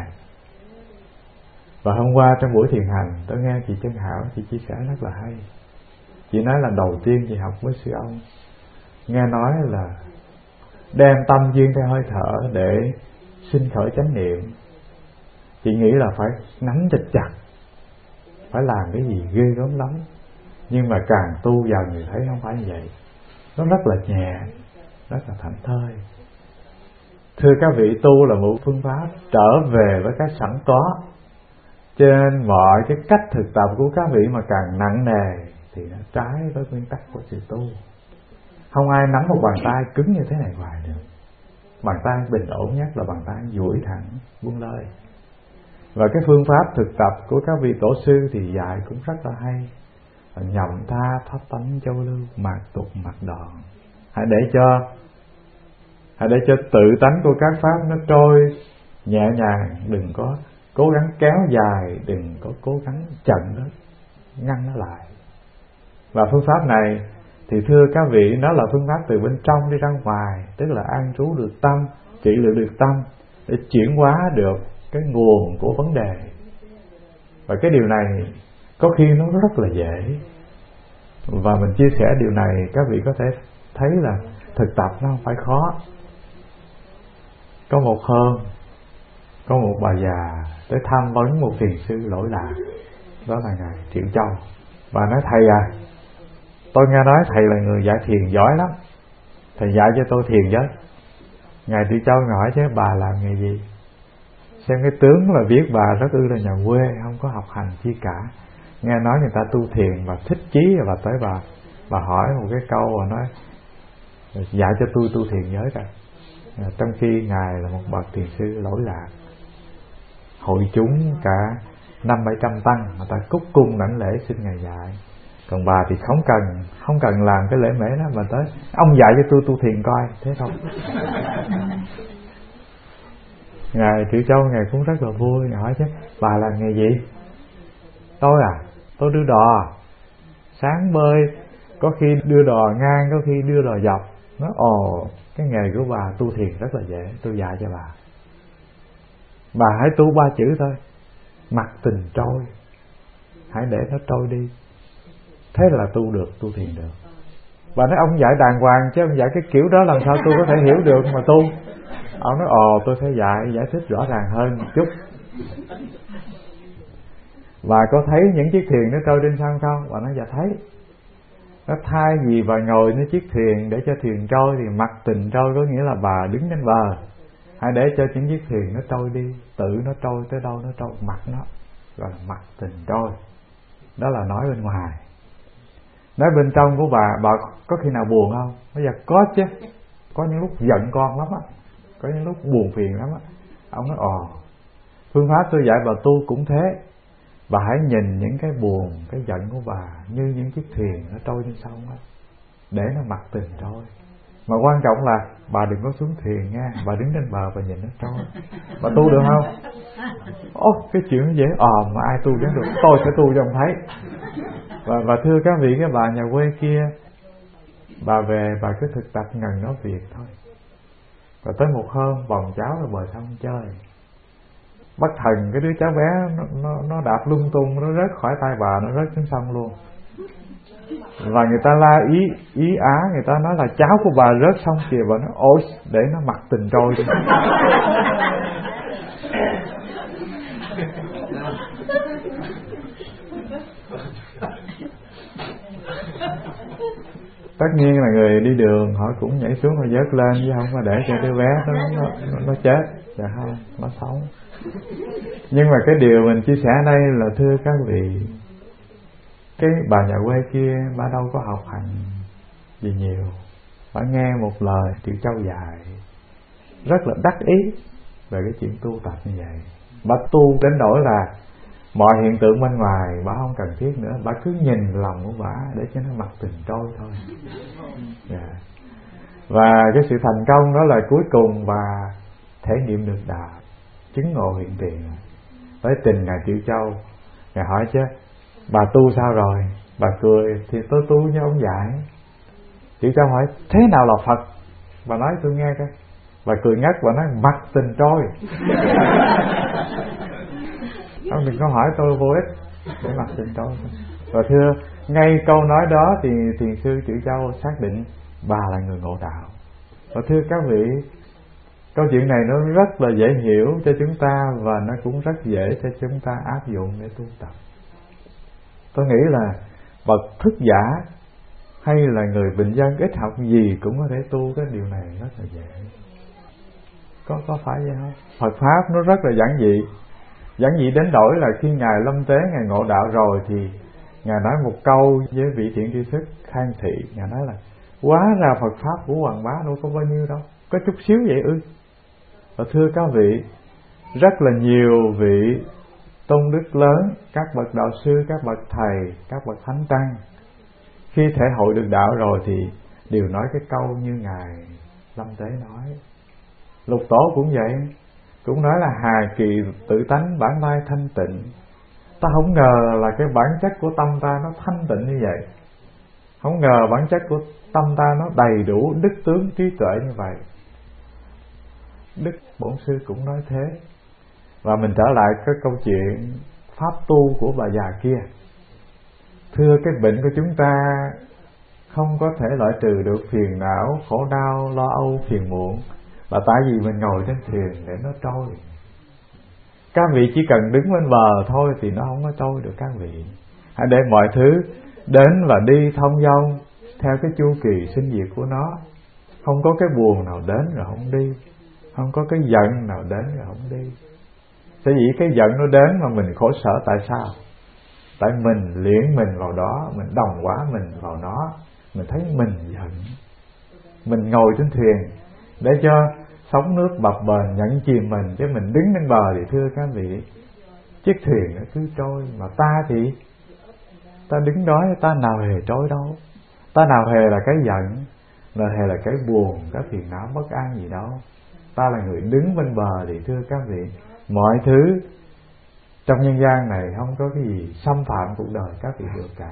Và hôm qua trong buổi thiền hành, tôi nghe chị Chân Hảo, chị chia sẻ rất là hay. Chị nói là đầu tiên chị học với sư ông, nghe nói là đem tâm duyên theo hơi thở để sinh khởi chánh niệm. Chị nghĩ là phải nắm chặt chặt, phải làm cái gì ghê gớm lắm. Nhưng mà càng tu dần thì thấy không phải như vậy. Nó rất là nhẹ, rất là thảnh thơi. Thưa các vị, tu là một phương pháp trở về với cái sẵn có. Cho nên mọi cái cách thực tập của các vị mà càng nặng nề thì nó trái với nguyên tắc của sự tu. Không ai nắm một bàn tay cứng như thế này hoài được. Bàn tay bình ổn nhất là bàn tay duỗi thẳng, buông lơi. Và cái phương pháp thực tập của các vị tổ sư thì dạy cũng rất là hay. Nhậm tha pháp tánh châu lưu, mạt tục mặt đòn. Hãy để cho tự tánh của các pháp nó trôi nhẹ nhàng, đừng có cố gắng kéo dài, đừng có cố gắng chặn nó, ngăn nó lại. Và phương pháp này thì thưa các vị, nó là phương pháp từ bên trong đi ra ngoài, tức là an trú được tâm, trị liệu được tâm để chuyển hóa được cái nguồn của vấn đề. Và cái điều này có khi nó rất là dễ. Và mình chia sẻ điều này, các vị có thể thấy là thực tập nó không phải khó. Có một hôm, có một bà già tới tham vấn một thiền sư lỗi lạc, đó là ngài Triệu Châu. Bà nói: thầy à, tôi nghe nói thầy là người dạy thiền giỏi lắm, thầy dạy cho tôi thiền với. Ngài Triệu Châu hỏi chứ bà làm nghề gì? Xem cái tướng là biết bà rất ư là nhà quê, không có học hành chi cả. Nghe nói người ta tu thiền và thích chí, và tới bà hỏi một cái câu và nói: dạy cho tôi tu thiền giới cả. Trong khi ngài là một bậc thiền sư lỗi lạc, hội chúng cả 500-700 tăng mà ta cúc cung đảnh lễ xin ngài dạy. Còn bà thì không cần làm cái lễ mễ đó, mà tới ông dạy cho tôi tu thiền coi, thế thôi. Ngài Triệu Châu ngài cũng rất là vui, ngài hỏi chứ bà làm nghề gì? Tôi à, tôi đưa đò. Sáng bơi, có khi đưa đò ngang, có khi đưa đò dọc. Nói ồ, cái nghề của bà tu thiền rất là dễ, tôi dạy cho bà. Bà hãy tu 3 chữ thôi: mặc tình trôi. Hãy để nó trôi đi, thế là tu được, tu thiền được. Bà nói ông dạy đàng hoàng chứ ông dạy cái kiểu đó làm sao tôi có thể hiểu được mà tu. Ông nói ồ, tôi sẽ giải thích rõ ràng hơn một chút. Bà có thấy những chiếc thuyền nó trôi trên sông không? Bà nói dạ thấy. Nó thay vì bà ngồi trên chiếc thuyền để cho thuyền trôi thì mặc tình trôi, có nghĩa là bà đứng trên bờ. Hãy để cho những chiếc thuyền nó trôi đi, tự nó trôi tới đâu nó trôi, mặc nó, gọi là mặc tình trôi. Đó là nói bên ngoài. Nói bên trong của bà có khi nào buồn không? Bây giờ có chứ. Có những lúc giận con lắm á, có những lúc buồn phiền lắm á. Ông nói phương pháp tôi dạy bà tu cũng thế. Bà hãy nhìn những cái buồn, cái giận của bà như những chiếc thuyền nó trôi trên sông á, để nó mặc tình trôi. Mà quan trọng là bà đừng có xuống thuyền nha, bà đứng trên bờ và nhìn nó trôi. Bà tu được không? Cái chuyện nó dễ mà ai tu chẳng được, tôi sẽ tu cho ông thấy. Và thưa các vị, cái bà nhà quê kia, bà về bà cứ thực tập ngần nói việc thôi. Và tới một hôm bồng cháu ở bờ sông chơi, bất thần cái đứa cháu bé nó đạp lung tung, nó rớt khỏi tay bà, nó rớt xuống sông luôn. Và người ta la ý á, người ta nói là cháu của bà rớt sông kìa. Bà nói ôi, để nó mặc tình trôi đi. Tất nhiên là người đi đường họ cũng nhảy xuống và vớt lên, chứ không có để cho đứa bé nó chết. Dạ không, nó sống. Nhưng mà cái điều mình chia sẻ đây là thưa các vị, cái bà nhà quê kia bà đâu có học hành gì nhiều, bà nghe một lời Triệu Châu dạy rất là đắc ý về cái chuyện tu tập như vậy. Bà tu đến nỗi là mọi hiện tượng bên ngoài bà không cần thiết nữa, bà cứ nhìn lòng của bà để cho nó mặc tình trôi thôi. Và cái sự thành công đó là cuối cùng bà thể nghiệm được đạo, chứng ngộ hiện tiền. Tới tình Ngài Triệu Châu, Ngài hỏi chứ bà tu sao rồi? Bà cười, thì tôi tu như ông dạy. Triệu Châu hỏi thế nào là Phật? Bà nói tôi nghe coi. Bà cười ngất, bà nói mặc tình trôi. Ông đừng có hỏi tôi vô ích, để mặc tình trôi. Và thưa, ngay câu nói đó thì thiền sư Triệu Châu xác định bà là người ngộ đạo. Và thưa các vị, câu chuyện này nó rất là dễ hiểu cho chúng ta, và nó cũng rất dễ cho chúng ta áp dụng để tu tập. Tôi nghĩ là bậc thức giả hay là người bình dân ít học gì cũng có thể tu cái điều này rất là dễ. Có phải vậy không? Phật pháp nó rất là giản dị. Giản dị đến nỗi là khi Ngài lâm tế, Ngài ngộ đạo rồi thì Ngài nói một câu với vị thiện tri thức Khang Thị. Ngài nói là hóa ra Phật pháp của Hoàng Bá đâu có bao nhiêu đâu, có chút xíu vậy ư. Và thưa các vị, rất là nhiều vị tôn đức lớn, các bậc đạo sư, các bậc thầy, các bậc thánh tăng, khi thể hội được đạo rồi thì đều nói cái câu như Ngài lâm tế nói. Lục Tổ cũng vậy, cũng nói là hà kỳ tự tánh bản lai thanh tịnh. Ta không ngờ là cái bản chất của tâm ta nó thanh tịnh như vậy, không ngờ bản chất của tâm ta nó đầy đủ đức tướng trí tuệ như vậy. Đức Bổn Sư cũng nói thế. Và mình trở lại cái câu chuyện pháp tu của bà già kia. Thưa, cái bệnh của chúng ta không có thể loại trừ được phiền não, khổ đau, lo âu, phiền muộn là tại vì mình ngồi trên thuyền để nó trôi. Các vị chỉ cần đứng bên bờ thôi thì nó không có trôi được các vị. Hãy để mọi thứ đến và đi thông dong theo cái chu kỳ sinh diệt của nó. Không có cái buồn nào đến rồi không đi, không có cái giận nào đến rồi không đi. Sở dĩ cái giận nó đến mà mình khổ sở tại sao? Tại mình liễn mình vào đó, mình đồng hóa mình vào nó, mình thấy mình giận. Mình ngồi trên thuyền để cho sóng nước bập bềnh nhận chìm mình, chứ mình đứng trên bờ thì thưa các vị, chiếc thuyền nó cứ trôi. Mà ta thì ta đứng đó, ta nào hề trôi đâu, ta nào hề là cái giận, nào hề là cái buồn, cái phiền não bất an gì đâu. Ta là người đứng bên bờ thì thưa các vị, mọi thứ trong nhân gian này không có cái gì xâm phạm cuộc đời các vị được cả.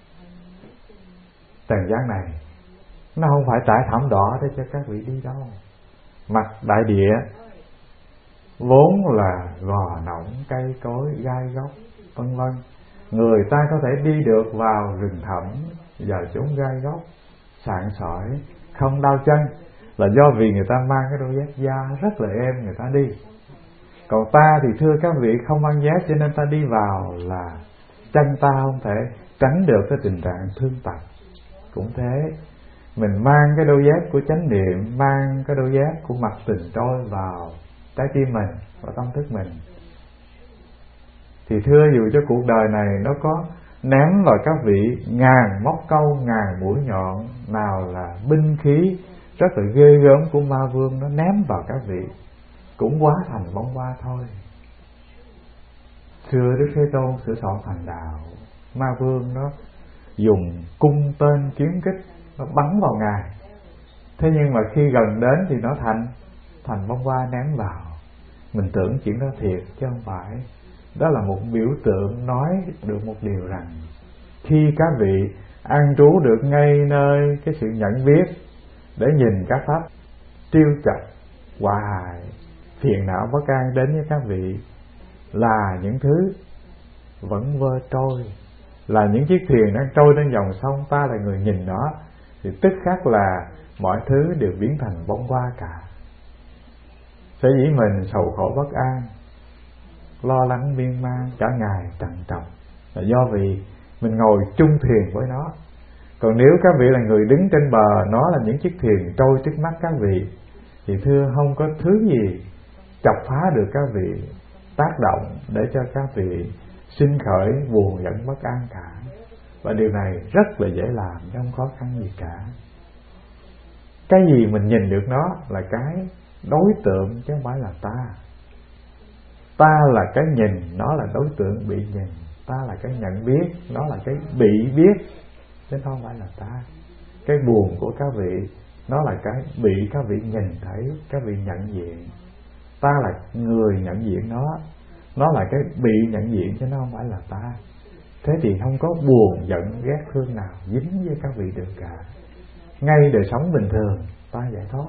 Trần gian này nó không phải trải thảm đỏ để cho các vị đi đâu. Mặt đại địa vốn là gò nỏng, cây cối, gai góc, vân vân. Người ta có thể đi được vào rừng thẳm vào chốn gai góc, sạn sỏi, không đau chân, là do vì người ta mang cái đôi dép da rất là êm người ta đi. Còn ta thì thưa các vị không mang dép, cho nên ta đi vào là chân ta không thể tránh được cái tình trạng thương tật. Cũng thế, mình mang cái đôi dép của chánh niệm, mang cái đôi dép của mặc tình trôi vào trái tim mình và tâm thức mình, thì thưa dù cho cuộc đời này nó có ném vào các vị ngàn móc câu, ngàn mũi nhọn, nào là binh khí rất là ghê gớm của ma vương, nó ném vào các vị cũng hóa thành bông hoa thôi. Xưa Đức Thế Tôn sửa soạn thành đạo, ma vương nó dùng cung tên kiếm kích nó bắn vào Ngài. Thế nhưng mà khi gần đến thì nó thành bông hoa ném vào. Mình tưởng chuyện đó thiệt chứ không phải. Đó là một biểu tượng nói được một điều rằng khi các vị an trú được ngay nơi cái sự nhận biết để nhìn các pháp tiêu chọc, hòa hại, phiền não bất an đến với các vị là những thứ vẫn vơ trôi, là những chiếc thuyền đang trôi trên dòng sông, ta là người nhìn nó thì tức khắc là mọi thứ đều biến thành bông hoa cả. Sở dĩ mình sầu khổ bất an, lo lắng miên man cả ngày trằn trọc là do vì mình ngồi chung thuyền với nó. Còn nếu các vị là người đứng trên bờ, nó là những chiếc thuyền trôi trước mắt các vị, thì thưa không có thứ gì chọc phá được các vị, tác động để cho các vị sinh khởi buồn giận bất an cả. Và điều này rất là dễ làm, không khó khăn gì cả. Cái gì mình nhìn được nó là cái đối tượng chứ không phải là ta. Ta là cái nhìn, nó là đối tượng bị nhìn. Ta là cái nhận biết, nó là cái bị biết, chứ không phải là ta. Cái buồn của các vị, nó là cái bị các vị nhìn thấy, các vị nhận diện. Ta là người nhận diện nó là cái bị nhận diện chứ nó không phải là ta. Thế thì không có buồn giận ghét thương nào dính với các vị được cả. Ngay đời sống bình thường ta giải thoát.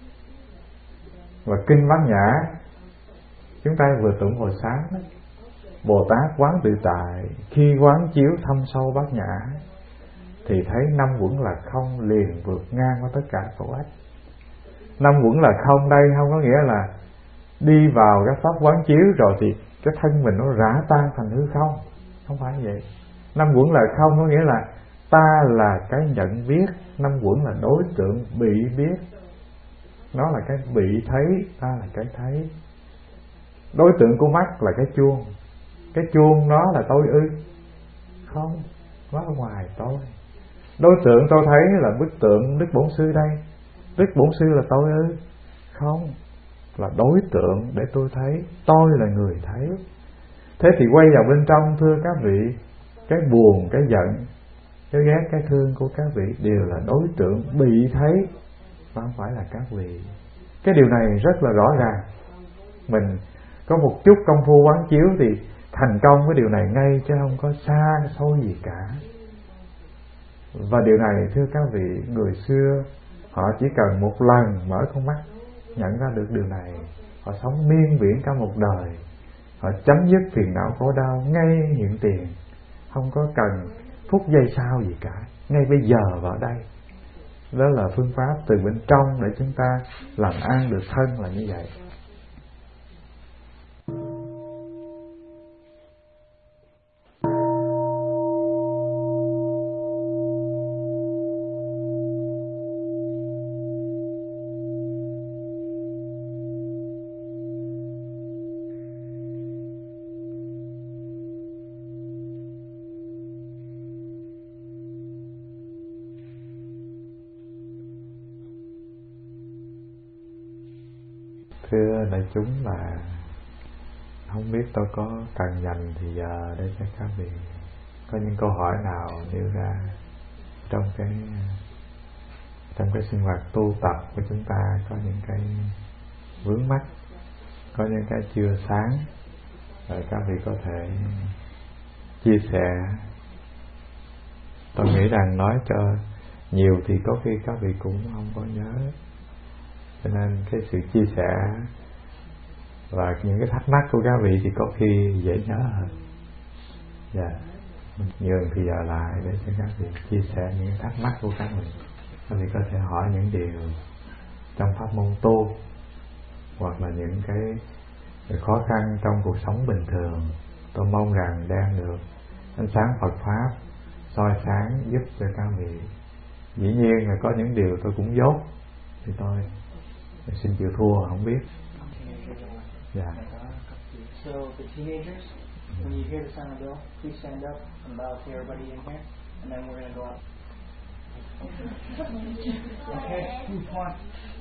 Và kinh Bát Nhã chúng ta vừa tụng hồi sáng đó, Bồ Tát quán tự tại, khi quán chiếu thâm sâu Bát Nhã thì thấy năm uẩn là không, liền vượt ngang qua tất cả khổ ách. Năm uẩn là không đây không có nghĩa là đi vào các pháp quán chiếu rồi thì cái thân mình nó rã tan thành hư không. Không phải vậy. Năm uẩn là không có nghĩa là ta là cái nhận biết, năm uẩn là đối tượng bị biết, nó là cái bị thấy, ta là cái thấy. Đối tượng của mắt là cái chuông. Cái chuông nó là tôi ư? Không, nó ở ngoài tôi. Đối tượng tôi thấy là bức tượng Đức Bổn Sư đây. Đức Bổn Sư là tôi ư? Không, là đối tượng để tôi thấy. Tôi là người thấy. Thế thì quay vào bên trong thưa các vị, cái buồn, cái giận, cái ghét, cái thương của các vị đều là đối tượng bị thấy, mà không phải là các vị. Cái điều này rất là rõ ràng. Mình có một chút công phu quán chiếu thì thành công với điều này ngay, chứ không có xa xôi gì cả. Và điều này thưa các vị, người xưa họ chỉ cần một lần mở con mắt nhận ra được điều này, họ sống miên viễn cả một đời, họ chấm dứt phiền não khổ đau ngay hiện tiền, không có cần phút giây sau gì cả, ngay bây giờ vào đây. Đó là phương pháp từ bên trong để chúng ta làm an được thân là như vậy. Thưa đại chúng, là không biết tôi có cần dành thì giờ để cho các vị có những câu hỏi nào nêu ra trong cái sinh hoạt tu tập của chúng ta, có những cái vướng mắc, có những cái chưa sáng, rồi các vị có thể chia sẻ. Tôi nghĩ rằng nói cho nhiều thì có khi các vị cũng không có nhớ, cho nên cái sự chia sẻ và những cái thắc mắc của các vị thì có khi dễ nhớ hơn. Dạ, nhường thì giờ lại để cho các vị chia sẻ những thắc mắc của các vị. Các vị có thể hỏi những điều trong pháp môn tu, hoặc là những cái khó khăn trong cuộc sống bình thường. Tôi mong rằng đang được ánh sáng Phật pháp soi sáng giúp cho các vị. Dĩ nhiên là có những điều tôi cũng dốt thì tôi xin chịu thua, không biết. Yeah. So the teenagers, When you hear the sound of the bell, please stand up and bow to everybody in here, and then we're going to go out. Okay, who's one?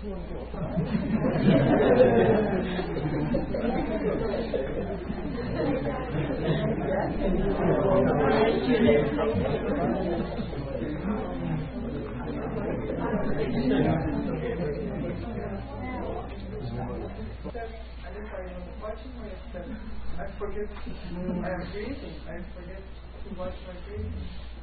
I forget I'm breathing. I forget to watch my breathing.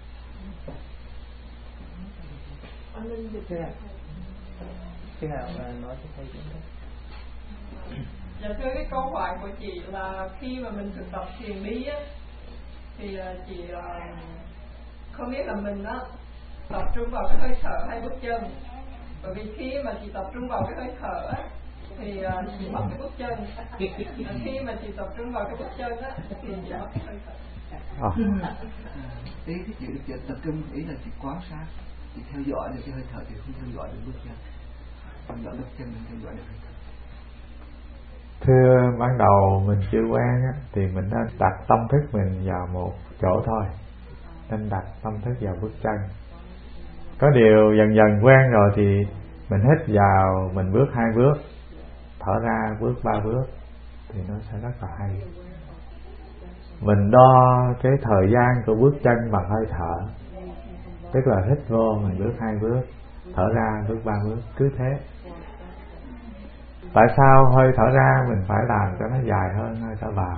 Anh Linh dịch ra. Khi nào mà nói cho thầy chúng ta? Dạ thưa, cái câu hỏi của chị là khi mà mình thực tập thiền đi á, thì chị không biết là mình á tập trung vào cái hơi thở hay bước chân. Bởi vì khi mà chị tập trung vào cái hơi thở á thì chị mất cái bước chân. Khi mà chị tập trung vào cái bước chân á thì chị mất cái hơi thở. Ý cái chị tập trung, ý là chị quan sát, chị theo dõi được cái hơi thở thì không theo dõi được bước chân, theo dõi bước chân không theo dõi được hơi thở. Thưa, ban đầu mình chưa quen á, thì mình nên đặt tâm thức mình vào một chỗ thôi, nên đặt tâm thức vào bước chân. Có điều dần dần quen rồi thì mình hít vào, mình bước 2 bước, thở ra bước 3 bước thì nó sẽ rất là hay. Mình đo cái thời gian của bước chân bằng hơi thở, tức là hít vô mình bước 2 bước, thở ra bước 3 bước, cứ thế. Tại sao hơi thở ra mình phải làm cho nó dài hơn hơi thở vào?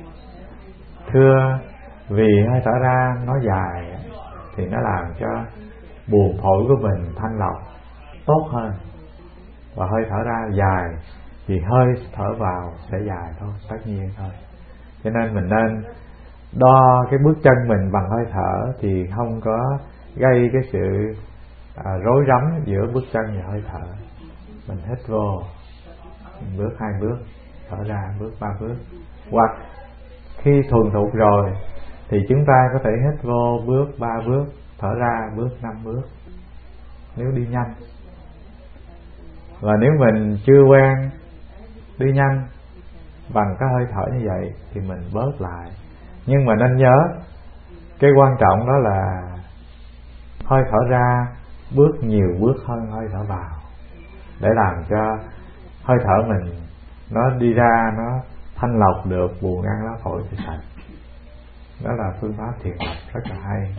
Thưa, vì hơi thở ra nó dài thì nó làm cho buồng phổi của mình thanh lọc tốt hơn, và hơi thở ra dài thì hơi thở vào sẽ dài thôi, tất nhiên thôi. Cho nên mình nên đo cái bước chân mình bằng hơi thở thì không có gây cái sự rối rắm giữa bước chân và hơi thở. Mình hít vô mình bước 2 bước, thở ra bước 3 bước. Hoặc khi thuần thục rồi thì chúng ta có thể hít vô bước 3 bước, thở ra bước 5 bước nếu đi nhanh. Và nếu mình chưa quen đi nhanh bằng cái hơi thở như vậy thì mình bớt lại. Nhưng mà nên nhớ cái quan trọng đó là hơi thở ra bước nhiều bước hơn hơi thở vào, để làm cho hơi thở mình nó đi ra, nó thanh lọc được buồng gan lá phổi cho sạch. Đó là phương pháp thiền tập rất là hay.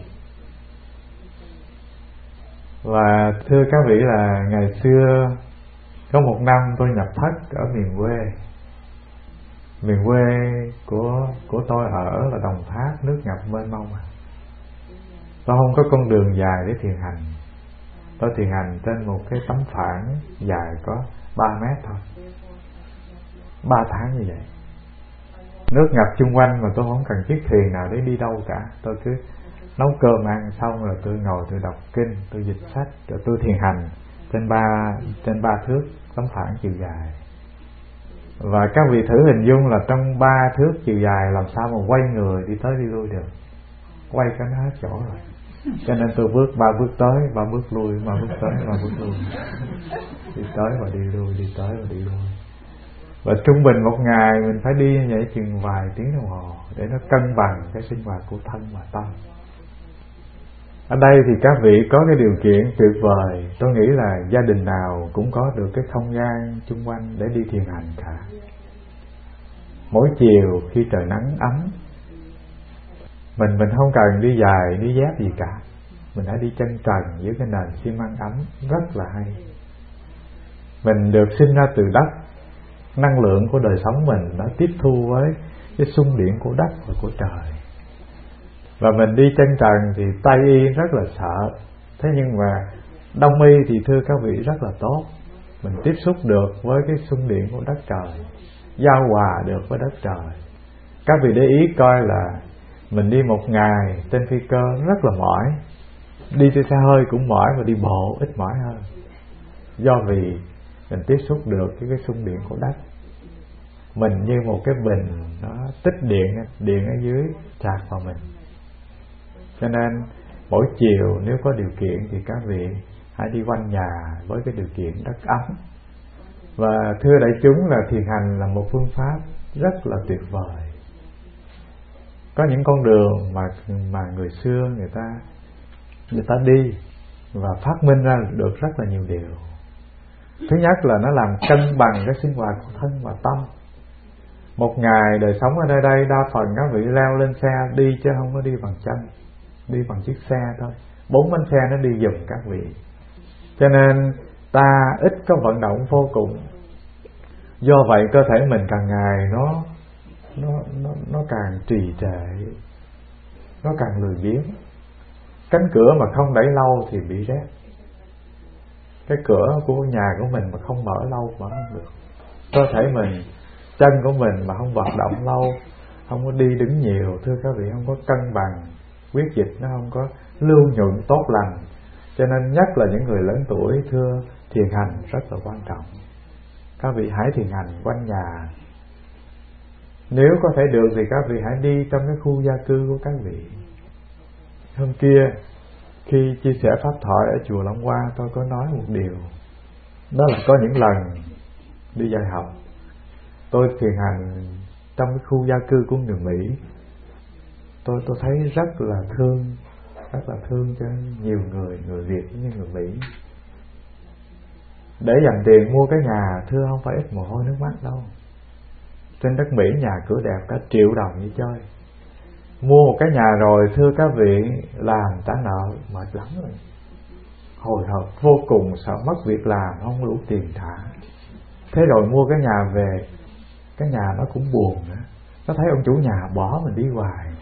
Và thưa các vị là ngày xưa có một năm tôi nhập thất ở miền quê. Miền quê của tôi ở là Đồng Tháp, nước ngập mênh mông. Tôi không có con đường dài để thiền hành. Tôi thiền hành trên một cái tấm phản dài có 3 mét thôi. 3 tháng như vậy. Nước ngập chung quanh mà tôi không cần chiếc thuyền nào để đi đâu cả. Tôi cứ nấu cơm ăn xong rồi tôi ngồi tôi đọc kinh, tôi dịch sách, rồi tôi thiền hành trên 3 thước tấm phản chiều dài. Và các vị thử hình dung là trong 3 thước chiều dài làm sao mà quay người đi tới đi lui được. Quay cái nó hết chỗ rồi. Cho nên tôi bước 3 bước tới, 3 bước lui, 3 bước tới, 3 bước lui. Đi tới và đi lui, đi tới và đi lui. Và trung bình một ngày mình phải đi như vậy chừng vài tiếng đồng hồ để nó cân bằng cái sinh hoạt của thân và tâm. Ở đây thì các vị có cái điều kiện tuyệt vời. Tôi nghĩ là gia đình nào cũng có được cái không gian chung quanh để đi thiền hành cả. Mỗi chiều khi trời nắng ấm, mình không cần đi giày, đi dép gì cả. Mình hãy đi chân trần dưới cái nền xi măng ấm, rất là hay. Mình được sinh ra từ đất, năng lượng của đời sống mình đã tiếp thu với cái xung điện của đất và của trời. Và mình đi chân trần thì Tây y rất là sợ. Thế nhưng mà Đông y thì thưa các vị rất là tốt. Mình tiếp xúc được với cái xung điện của đất trời, giao hòa được với đất trời. Các vị để ý coi là mình đi một ngày trên phi cơ rất là mỏi, đi trên xe hơi cũng mỏi, và đi bộ ít mỏi hơn. Do vì mình tiếp xúc được cái xung điện của đất. Mình như một cái bình nó tích điện ở dưới tràn vào mình. Cho nên mỗi chiều nếu có điều kiện thì các vị hãy đi quanh nhà với cái điều kiện đất ấm. Và thưa đại chúng là thiền hành là một phương pháp rất là tuyệt vời. Có những con đường mà người xưa người ta đi và phát minh ra được rất là nhiều điều. Thứ nhất là nó làm cân bằng cái sinh hoạt của thân và tâm. Một ngày đời sống ở nơi đây, đa phần các vị leo lên xe đi chứ không có đi bằng chân, đi bằng chiếc xe thôi. 4 bánh xe nó đi giùm các vị. Cho nên ta ít có vận động vô cùng. Do vậy cơ thể mình càng ngày nó càng trì trệ, nó càng lười biếng. Cánh cửa mà không đẩy lâu thì bị rét. Cái cửa của nhà của mình mà không mở lâu mở không được. Cơ thể mình, chân của mình mà không vận động lâu, không có đi đứng nhiều, thưa các vị, không có cân bằng, huyết dịch nó không có lưu nhuận tốt lành. Cho nên nhất là những người lớn tuổi, thưa, thiền hành rất là quan trọng. Các vị hãy thiền hành quanh nhà. Nếu có thể được thì các vị hãy đi trong cái khu gia cư của các vị. Hôm kia khi chia sẻ pháp thoại ở chùa Long Hoa, tôi có nói một điều. Đó là có những lần đi dạy học, tôi thiền hành trong cái khu gia cư của người Mỹ. Tôi thấy rất là thương cho nhiều người Việt như người Mỹ. Để dành tiền mua cái nhà, thưa, không phải ít mồ hôi nước mắt đâu. Trên đất Mỹ nhà cửa đẹp cả triệu đồng như chơi. Mua một cái nhà rồi, thưa các vị, làm trả nợ mệt lắm rồi, hồi hộp vô cùng, sợ mất việc làm, không đủ tiền trả. Thế rồi mua cái nhà về, cái nhà nó cũng buồn nữa. Nó thấy ông chủ nhà bỏ mình đi hoài,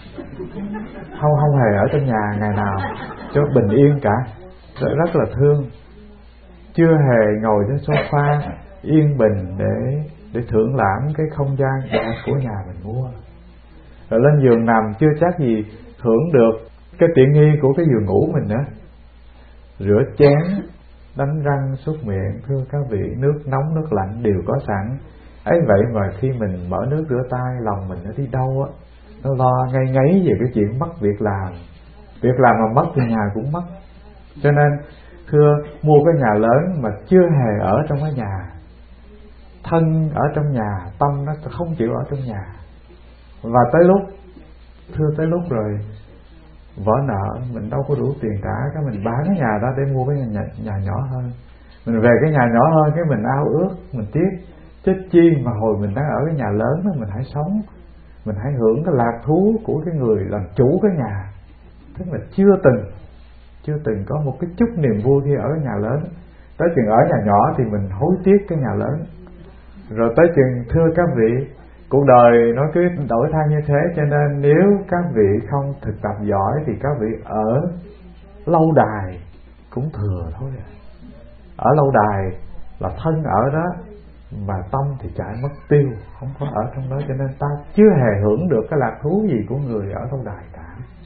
không hề ở trong nhà ngày nào cho bình yên cả. Rồi rất là thương, chưa hề ngồi trên sofa yên bình để thưởng lãm cái không gian đẹp của nhà mình mua. Rồi lên giường nằm chưa chắc gì hưởng được cái tiện nghi của cái giường ngủ mình nữa. Rửa chén, đánh răng, súc miệng, thưa các vị, nước nóng nước lạnh đều có sẵn. Ấy vậy mà khi mình mở nước rửa tay, lòng mình nó đi đâu á, nó lo ngây ngấy về cái chuyện mất việc làm. Việc làm mà mất thì nhà cũng mất. Cho nên thưa, mua cái nhà lớn mà chưa hề ở trong cái nhà, thân ở trong nhà, tâm nó không chịu ở trong nhà. Và tới lúc rồi vỡ nợ, mình đâu có đủ tiền trả, cái mình bán cái nhà đó để mua cái nhà nhỏ hơn. Mình về cái nhà nhỏ hơn, cái mình ao ước, mình tiếc. Chết chi mà hồi mình đang ở cái nhà lớn đó, mình hãy sống, mình hãy hưởng cái lạc thú của cái người làm chủ cái nhà. Tức là chưa từng có một cái chút niềm vui khi ở cái nhà lớn. Tới chừng ở nhà nhỏ thì mình hối tiếc cái nhà lớn. Rồi tới chừng, thưa các vị, cuộc đời nó cứ đổi thay như thế. Cho nên nếu các vị không thực tập giỏi thì các vị ở lâu đài cũng thừa thôi. Ở lâu đài là thân ở đó mà tâm thì chạy mất tiêu, không có ở trong đó. Cho nên ta chưa hề hưởng được cái lạc thú gì của người ở lâu đài cả.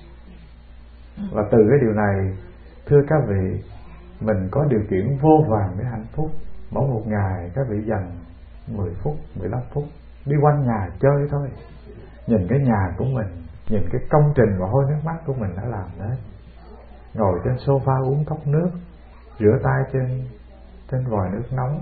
Và từ cái điều này, thưa các vị, mình có điều kiện vô vàn để hạnh phúc. Mỗi một ngày các vị dành 10 phút, 15 phút đi quanh nhà chơi thôi. Nhìn cái nhà của mình, nhìn cái công trình và hôi nước mắt của mình đã làm đấy. Ngồi trên sofa uống cốc nước, rửa tay trên vòi nước nóng.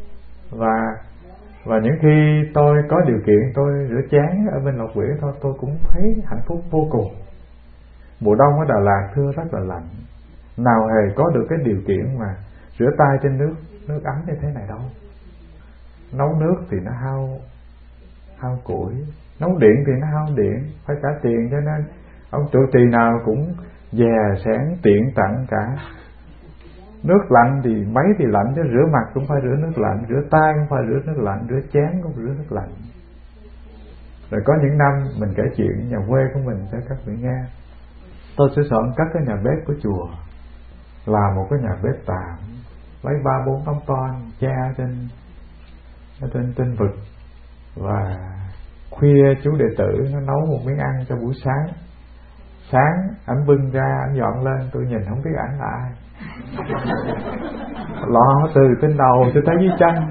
Và những khi tôi có điều kiện tôi rửa chén ở bên Lộc Quyển thôi, tôi cũng thấy hạnh phúc vô cùng. Mùa đông ở Đà Lạt thưa rất là lạnh, nào hề có được cái điều kiện mà rửa tay trên nước ấm như thế này đâu. Nấu nước thì nó hao củi, nấu điện thì nó hao điện, phải trả tiền. Cho nên ông trụ trì nào cũng dè sẻn tiện tặng cả. Nước lạnh thì mấy thì lạnh, chứ rửa mặt cũng phải rửa nước lạnh, rửa tay cũng phải rửa nước lạnh, rửa chén cũng rửa nước lạnh. Rồi có những năm mình kể chuyện nhà quê của mình cho các vị nghe. Tôi sẽ soạn cắt cái nhà bếp của chùa, làm một cái nhà bếp tạm, lấy 3-4 tấm toan che trên vực. Và khuya chú đệ tử nó nấu một miếng ăn cho buổi sáng. Sáng ảnh bưng ra, ảnh dọn lên, tôi nhìn không biết ảnh là ai. Lọ từ trên đầu cho tới dưới chân.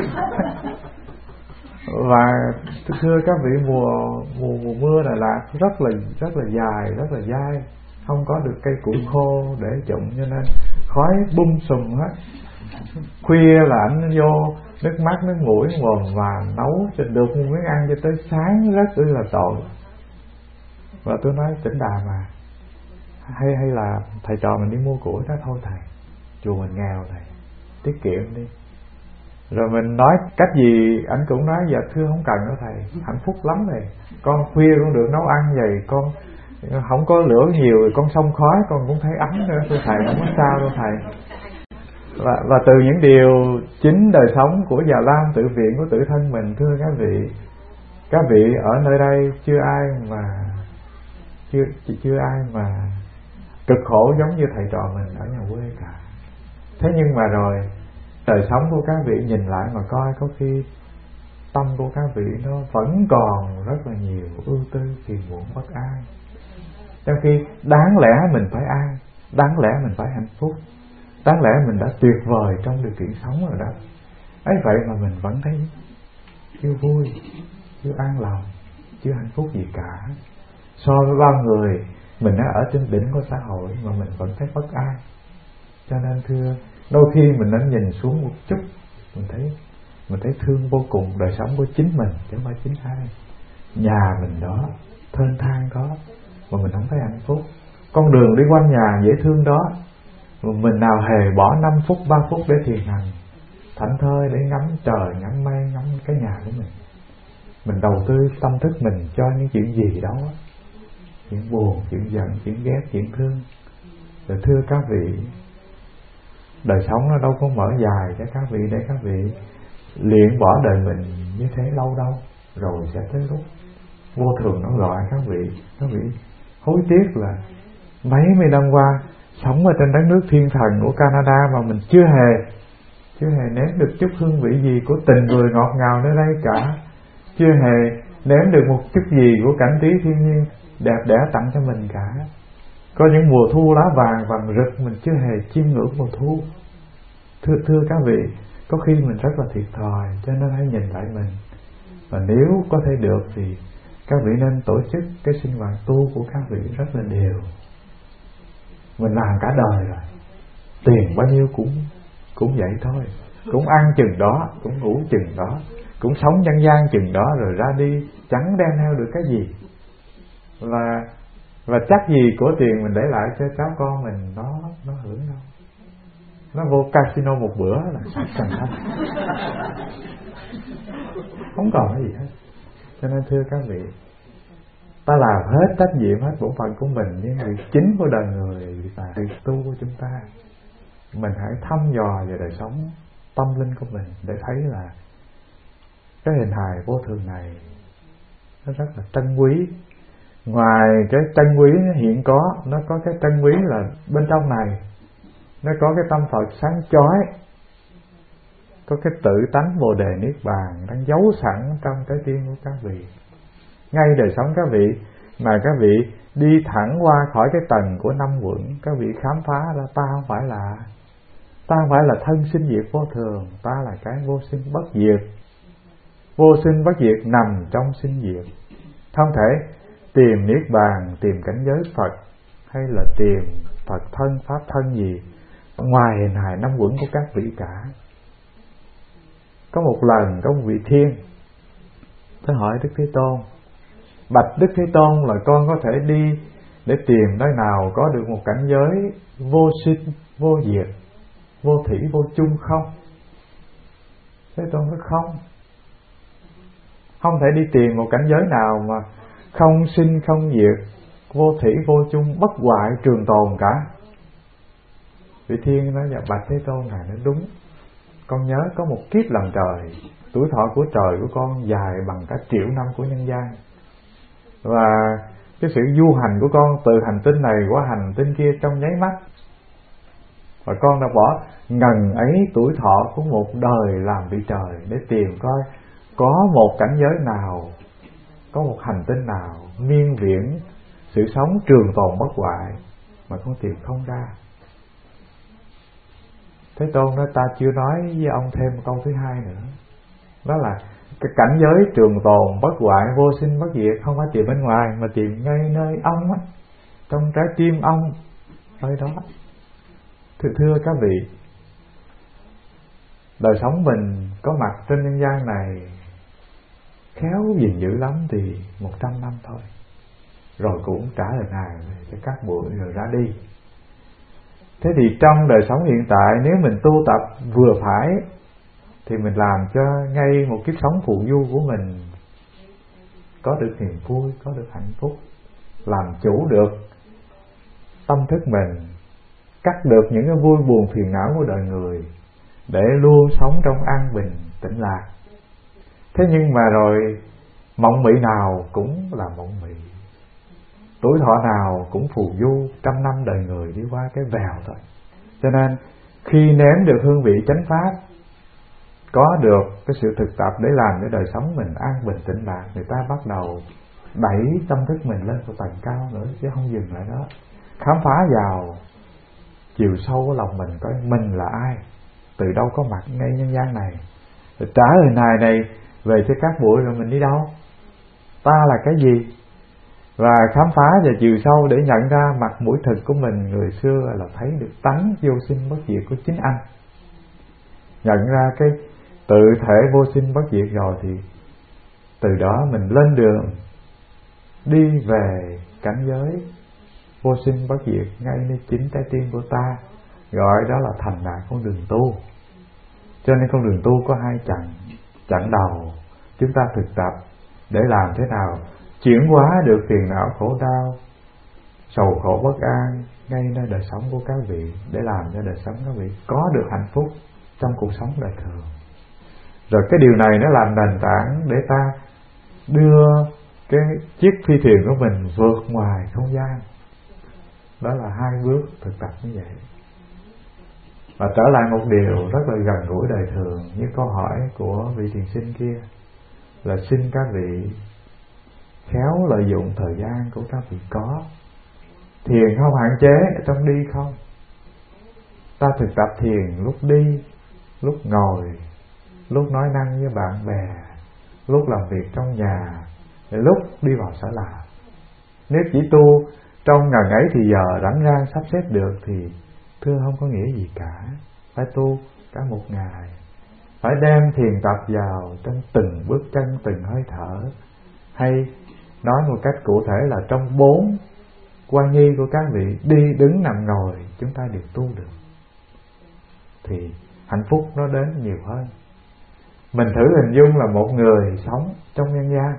Và thưa các vị, mùa mưa Đà Lạt rất là dài, rất là dai, không có được cây củi khô để chụm, cho nên khói bum sùm hết. Khuya là ảnh vô nước mắt nước mũi mồm và nấu cho được một miếng ăn cho tới sáng, rất là tội. Và tôi nói Tỉnh Đà mà, hay là thầy trò mình đi mua củi đó thôi thầy, chùa mình nghèo thầy, tiết kiệm đi. Rồi mình nói cách gì anh cũng nói dạ thưa không cần đâu thầy, hạnh phúc lắm rồi, con khuya con được nấu ăn vậy, con không có lửa nhiều rồi con xông khói con cũng thấy ấm nữa thưa thầy, không có sao đâu thầy. Và từ những điều chính đời sống của Già Lam tự viện của tự thân mình, thưa các vị ở nơi đây chưa ai mà cực khổ giống như thầy trò mình ở nhà quê cả. Thế nhưng mà rồi đời sống của các vị nhìn lại mà coi, có khi tâm của các vị nó vẫn còn rất là nhiều ưu tư, phiền muộn, bất an. Trong khi đáng lẽ mình phải an, đáng lẽ mình phải hạnh phúc, đáng lẽ mình đã tuyệt vời trong điều kiện sống rồi đó. Ấy vậy mà mình vẫn thấy chưa vui, chưa an lòng, chưa hạnh phúc gì cả. So với bao người mình đã ở trên đỉnh của xã hội mà mình vẫn thấy bất an. Cho nên thưa, đôi khi mình nên nhìn xuống một chút, mình thấy thương vô cùng đời sống của chính mình chứ không phải chính ai. Nhà mình đó, thênh thang đó mà mình không thấy hạnh phúc. Con đường đi quanh nhà dễ thương đó mà mình nào hề bỏ 5 phút 3 phút để thiền hành thảnh thơi, để ngắm trời, ngắm mây, ngắm cái nhà của mình. Mình đầu tư tâm thức mình cho những chuyện gì đó, chuyện buồn, chuyện giận, chuyện ghét, chuyện thương. Rồi thưa các vị, đời sống nó đâu có mở dài cho các vị để các vị luyện bỏ đời mình như thế lâu đâu. Rồi sẽ tới lúc vô thường nó gọi các vị hối tiếc là mấy mươi năm qua sống ở trên đất nước thiên thần của Canada mà mình chưa hề nếm được chút hương vị gì của tình người ngọt ngào nơi đây cả, chưa hề nếm được một chút gì của cảnh trí thiên nhiên đẹp đẽ tặng cho mình cả. Có những mùa thu lá vàng vàng rực mình chưa hề chiêm ngưỡng mùa thu. Thưa các vị, có khi mình rất là thiệt thòi, cho nên hãy nhìn lại mình. Và nếu có thể được thì các vị nên tổ chức cái sinh hoạt tu của các vị rất là đều. Mình làm cả đời rồi, tiền bao nhiêu cũng vậy thôi, cũng ăn chừng đó, cũng ngủ chừng đó, cũng sống nhân gian chừng đó, rồi ra đi chẳng đem theo được cái gì. Và chắc gì của tiền mình để lại cho cháu con mình nó hưởng đâu. Nó vô casino một bữa là sạch sành hết, không còn cái gì hết. Cho nên thưa các vị, ta làm hết trách nhiệm, hết bổn phận của mình, nhưng việc chính của đời người là việc tu của chúng ta. Mình hãy thăm dò về đời sống tâm linh của mình để thấy là cái hình hài vô thường này nó rất là trân quý. Ngoài cái trân quý hiện có, nó có cái trân quý là bên trong này nó có cái tâm Phật sáng chói, có cái tự tánh Bồ Đề Niết Bàn đang giấu sẵn trong trái tim của các vị. Ngay đời sống các vị mà các vị đi thẳng qua khỏi cái tầng của 5 quẩn, các vị khám phá ra ta không phải là thân sinh diệt vô thường, ta là cái vô sinh bất diệt. Vô sinh bất diệt nằm trong sinh diệt. Không thể tìm Niết Bàn, tìm cảnh giới Phật hay là tìm Phật thân, Pháp thân gì ngoài hình hài 5 quẩn của các vị cả. Có một lần có một vị thiên tới hỏi Đức Thế Tôn: bạch Đức Thế Tôn, là con có thể đi để tìm nơi nào có được một cảnh giới vô sinh, vô diệt, vô thủy, vô chung không? Thế Tôn nói không thể đi tìm một cảnh giới nào mà không sinh, không diệt, vô thủy, vô chung, bất hoại, trường tồn cả. Vị thiên nói: dạ bạch Thế Tôn, ngài nói đúng. Con nhớ có một kiếp làm trời, tuổi thọ của trời của con dài bằng cả triệu năm của nhân gian. Và cái sự du hành của con từ hành tinh này qua hành tinh kia trong nháy mắt. Và con đã bỏ ngần ấy tuổi thọ của một đời làm vị trời để tìm coi có một cảnh giới nào, có một hành tinh nào miên viễn sự sống trường tồn bất hoại, mà con tìm không ra. Thế Tôn nói: ta chưa nói với ông thêm câu thứ hai nữa, đó là cái cảnh giới trường tồn bất hoại, vô sinh bất diệt không phải tìm bên ngoài, mà tìm ngay nơi ông á, trong trái tim ông, nơi đó. Thưa các vị, đời sống mình có mặt trên nhân gian này khéo gìn giữ lắm thì 100 năm thôi. rồi cũng trả lời Ngài cho các buổi rồi ra đi. Thế thì trong đời sống hiện tại, nếu mình tu tập vừa phải thì mình làm cho ngay một kiếp sống phù du của mình có được niềm vui, có được hạnh phúc, làm chủ được tâm thức mình, cắt được những cái vui buồn phiền não của đời người, để luôn sống trong an bình tĩnh lạc. Thế nhưng mà rồi mộng mị nào cũng là mộng mị, tuổi thọ nào cũng phù du, 100 năm đời người đi qua cái vèo thôi. Cho nên khi nếm được hương vị chánh pháp, có được cái sự thực tập để làm cho đời sống mình an bình tĩnh lạc, người ta bắt đầu đẩy tâm thức mình lên một tầng cao nữa, chứ không dừng lại đó. Khám phá vào chiều sâu của lòng mình, coi mình là ai, từ đâu có mặt ngay nhân gian này, rồi trả lời này về cho các buổi, rồi mình đi đâu, ta là cái gì, và khám phá về chiều sâu để nhận ra mặt mũi thực của mình người xưa là thấy được tánh vô sinh bất diệt của chính anh. Nhận ra cái tự thể vô sinh bất diệt rồi thì từ đó mình lên đường đi về cảnh giới vô sinh bất diệt ngay nơi chính trái tim của ta, gọi đó là thành đạt con đường tu. Cho nên con đường tu có hai chặng. Chặng đầu chúng ta thực tập để làm thế nào chuyển hóa được phiền não khổ đau, sầu khổ bất an ngay nơi đời sống của các vị, để làm cho đời sống các vị có được hạnh phúc trong cuộc sống đời thường. Rồi cái điều này nó làm nền tảng để ta đưa cái chiếc phi thuyền của mình vượt ngoài không gian. Đó là hai bước thực tập như vậy. Và trở lại một điều rất là gần gũi đời thường, như câu hỏi của vị thiền sinh kia, là xin các vị khéo lợi dụng thời gian của các vị có. Thiền không hạn chế ở trong đi không. Ta thực tập thiền lúc đi, lúc ngồi, lúc nói năng với bạn bè, lúc làm việc trong nhà, lúc đi vào sở làm. Nếu chỉ tu trong ngần ấy thì giờ rảnh rang sắp xếp được thì thưa không có nghĩa gì cả. Phải tu cả một ngày, phải đem thiền tập vào trong từng bước chân, từng hơi thở, hay nói một cách cụ thể là trong 4 quan nghi của các vị, đi đứng nằm ngồi chúng ta đều tu được, thì hạnh phúc nó đến nhiều hơn. Mình thử hình dung là một người sống trong nhân gian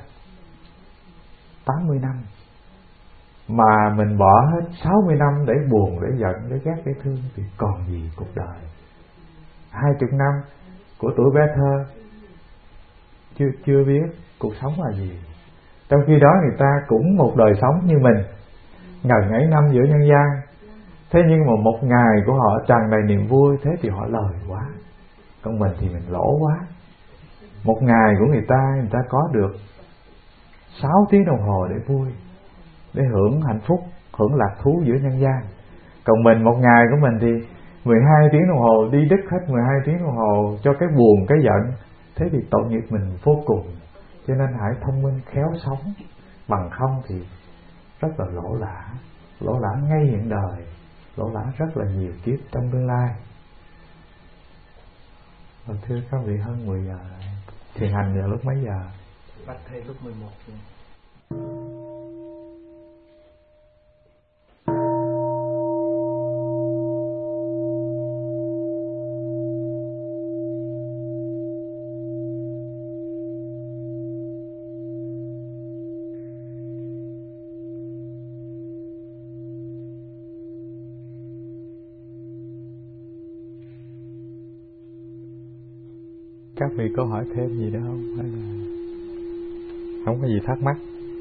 80 năm, mà mình bỏ hết 60 năm để buồn, để giận, để ghét, để thương, thì còn gì cuộc đời. 20 năm của tuổi bé thơ chưa biết cuộc sống là gì. Trong khi đó người ta cũng một đời sống như mình, ngần ấy năm giữa nhân gian. Thế nhưng mà một ngày của họ tràn đầy niềm vui, thế thì họ lời quá. Còn mình thì mình lỗ quá. Một ngày của người ta có được 6 tiếng đồng hồ để vui, để hưởng hạnh phúc, hưởng lạc thú giữa nhân gian. Còn mình, một ngày của mình thì 12 tiếng đồng hồ, đi đứt hết 12 tiếng đồng hồ cho cái buồn, cái giận. Thế thì tội nghiệp mình vô cùng. Cho nên hãy thông minh khéo sống, bằng không thì rất là lỗ lã ngay hiện đời, lỗ lã rất là nhiều kiếp trong tương lai. Và thưa các vị, hơn 10 giờ rồi. Thiền hành giờ lúc mấy giờ? Bắt thầy lúc 11 giờ. Các vị có hỏi thêm gì nữa không? Hay là không có gì thắc mắc?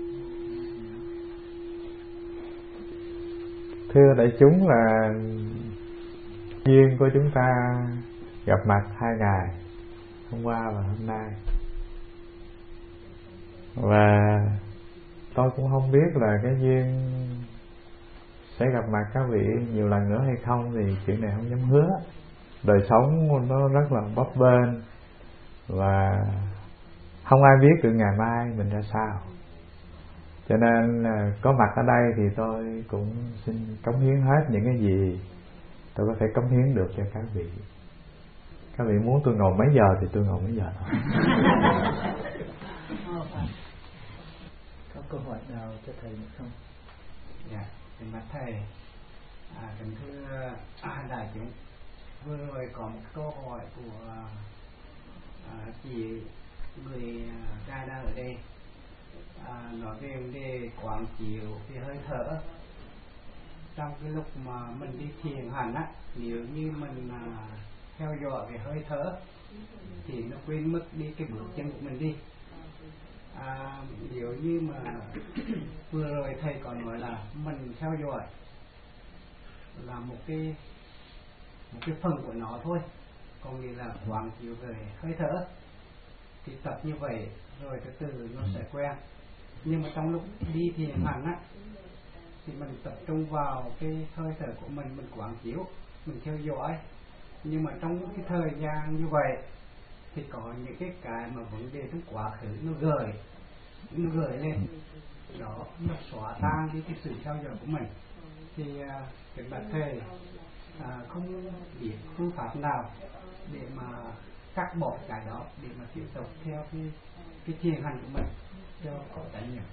Thưa đại chúng, là duyên của chúng ta gặp mặt 2 ngày, hôm qua và hôm nay. Và tôi cũng không biết là cái duyên sẽ gặp mặt các vị nhiều lần nữa hay không, thì chuyện này không dám hứa. Đời sống nó rất là bấp bênh, và không ai biết được ngày mai mình ra sao. Cho nên có mặt ở đây thì tôi cũng xin cống hiến hết những cái gì tôi có thể cống hiến được cho các vị. Các vị muốn tôi ngồi mấy giờ thì tôi ngồi mấy giờ. Có câu hỏi nào cho thầy nữa không? Dạ, kính bạch thầy, kính thưa đại chúng, vừa rồi có một câu hỏi của chị người Canada ở đây, nói về vấn đề quán chiếu cái hơi thở. Trong cái lúc mà mình đi thiền hành á, nếu như mình theo dõi cái hơi thở thì nó quên mất đi cái bước chân của mình đi. Nếu như mà vừa rồi thầy còn nói là mình theo dõi là một cái phần của nó thôi, có nghĩa là quán chiếu về hơi thở, thì tập như vậy rồi từ từ nó sẽ quen. Nhưng mà trong lúc đi thiền hành á thì mình tập trung vào cái hơi thở của mình quán chiếu, mình theo dõi. Nhưng mà trong cái thời gian như vậy thì có những cái mà vấn đề trong quá khứ nó gợi lên đó, nó xóa tan đi cái sự theo dõi của mình. Thì cái bạch thầy không biết phương pháp nào để mà cắt bỏ cái đó, để mà tiếp tục theo cái thiền hành của mình cho có trải nghiệm.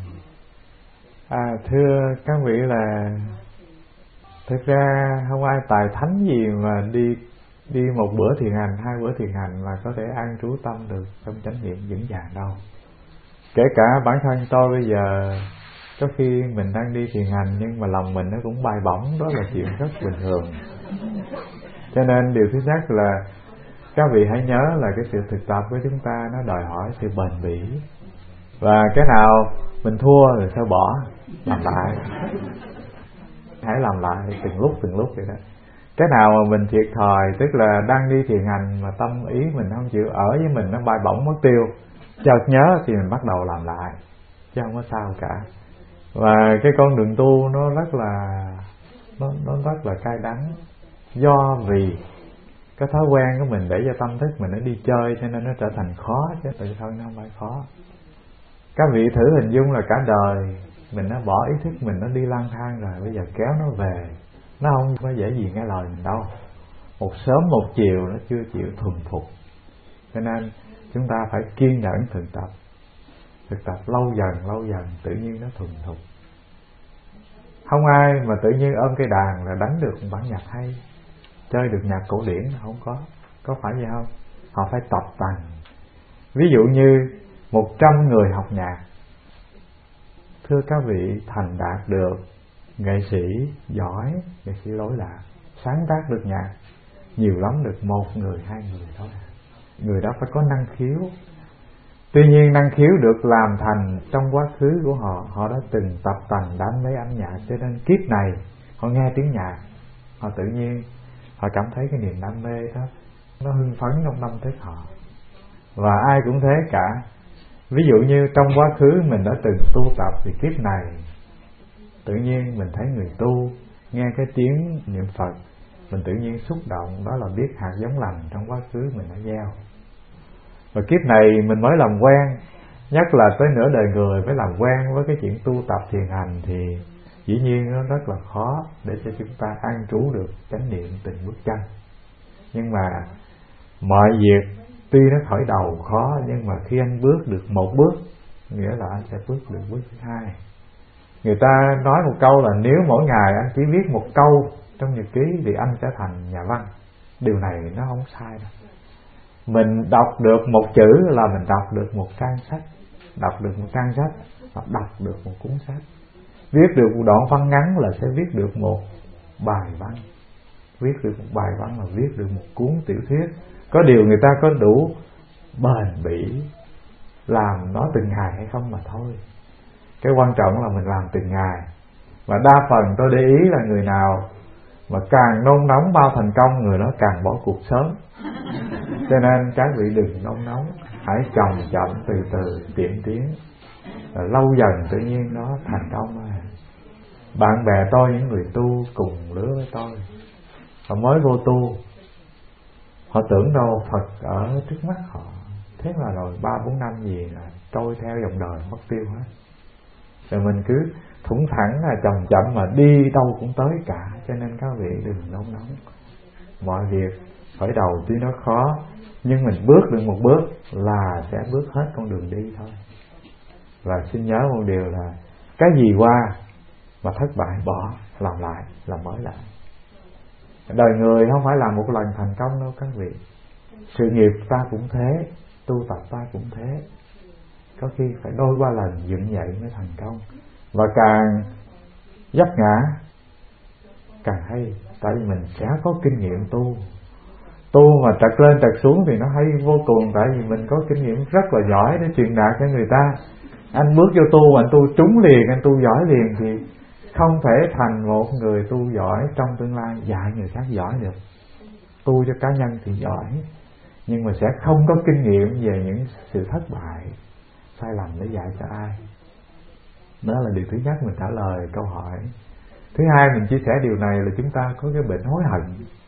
Thưa các vị là thực ra không ai tài thánh gì mà đi một bữa thiền hành, 2 bữa thiền hành mà có thể an trú tâm được trong chánh niệm vững vàng đâu. Kể cả bản thân tôi bây giờ có khi mình đang đi thiền hành nhưng mà lòng mình nó cũng bay bổng, đó là chuyện rất bình thường. Cho nên điều thứ nhất là các vị hãy nhớ là cái sự thực tập của chúng ta nó đòi hỏi sự bền bỉ, và cái nào mình thua rồi sao bỏ, làm lại, hãy làm lại từng lúc vậy đó. Cái nào mà mình thiệt thòi, tức là đang đi thiền hành mà tâm ý mình không chịu ở với mình, nó bay bổng mất tiêu, chợt nhớ thì mình bắt đầu làm lại, chứ không có sao cả. Và cái con đường tu nó rất là cay đắng, do vì cái thói quen của mình để cho tâm thức mình nó đi chơi, cho nên nó trở thành khó, chứ tự thân nó không phải khó. Các vị thử hình dung là cả đời mình nó bỏ ý thức mình nó đi lang thang rồi, bây giờ kéo nó về, nó không có dễ gì nghe lời mình đâu. Một sớm một chiều nó chưa chịu thuần phục. Cho nên chúng ta phải kiên nhẫn thực tập lâu dần tự nhiên nó thuần thục. Không ai mà tự nhiên ôm cây đàn là đánh được một bản nhạc hay, chơi được nhạc cổ điển, không có phải vậy không? Họ phải tập tành. Ví dụ như 100 người học nhạc, thưa các vị, thành đạt được nghệ sĩ giỏi, nghệ sĩ lỗi lạc, sáng tác được nhạc, nhiều lắm được 1 người 2 người thôi. Người đó phải có năng khiếu. Tuy nhiên năng khiếu được làm thành trong quá khứ của họ đã từng tập tành đam mê âm nhạc, cho nên kiếp này họ nghe tiếng nhạc, họ tự nhiên họ cảm thấy cái niềm đam mê đó nó hưng phấn trong tâm thức họ. Và ai cũng thế cả. Ví dụ như trong quá khứ mình đã từng tu tập, thì kiếp này tự nhiên mình thấy người tu nghe cái tiếng niệm Phật, mình tự nhiên xúc động, đó là biết hạt giống lành trong quá khứ mình đã gieo. Và kiếp này mình mới làm quen, nhất là tới nửa đời người mới làm quen với cái chuyện tu tập thiền hành, thì dĩ nhiên nó rất là khó để cho chúng ta an trú được chánh niệm từng bước chân. Nhưng mà mọi việc tuy nó khởi đầu khó, nhưng mà khi anh bước được một bước, nghĩa là anh sẽ bước được bước thứ 2. Người ta nói một câu là nếu mỗi ngày anh chỉ viết một câu trong nhật ký thì anh sẽ thành nhà văn. Điều này nó không sai đâu. Mình đọc được một chữ là mình đọc được một trang sách, đọc được một trang sách hoặc đọc được một cuốn sách. Viết được một đoạn văn ngắn là sẽ viết được một bài văn. Viết được một bài văn là viết được một cuốn tiểu thuyết. Có điều người ta có đủ bền bỉ làm nó từng ngày hay không mà thôi. Cái quan trọng là mình làm từng ngày. Và đa phần tôi để ý là người nào mà càng nôn nóng bao thành công, người đó càng bỏ cuộc sớm. Cho nên các vị đừng nôn nóng, hãy chậm chậm từ từ tiến tiến, rồi lâu dần tự nhiên nó thành công. Bạn bè tôi, những người tu cùng lứa với tôi, họ mới vô tu, họ tưởng đâu Phật ở trước mắt họ, thế là rồi 3-4 năm gì là trôi theo dòng đời mất tiêu hết. Rồi mình cứ thủng thẳng là chậm chậm mà đi đâu cũng tới cả. Cho nên các vị đừng nóng nóng. Mọi việc khởi đầu tuy nó khó, nhưng mình bước được một bước là sẽ bước hết con đường đi thôi. Và xin nhớ một điều là cái gì qua mà thất bại bỏ, làm lại, làm mới lại. Đời người không phải là một lần thành công đâu các vị. Sự nghiệp ta cũng thế, tu tập ta cũng thế. Có khi phải đôi ba lần dựng dậy mới thành công. Và càng vấp ngã càng hay, tại vì mình sẽ có kinh nghiệm tu. Tu mà trật lên trật xuống thì nó hay vô cùng, tại vì mình có kinh nghiệm rất là giỏi để truyền đạt cho người ta. Anh bước vô tu mà anh tu trúng liền, anh tu giỏi liền thì không thể thành một người tu giỏi trong tương lai dạy người khác giỏi được. Tu cho cá nhân thì giỏi, nhưng mà sẽ không có kinh nghiệm về những sự thất bại, sai lầm để dạy cho ai. Đó là điều thứ nhất mình trả lời câu hỏi. Thứ hai mình chia sẻ điều này là chúng ta có cái bệnh hối hận.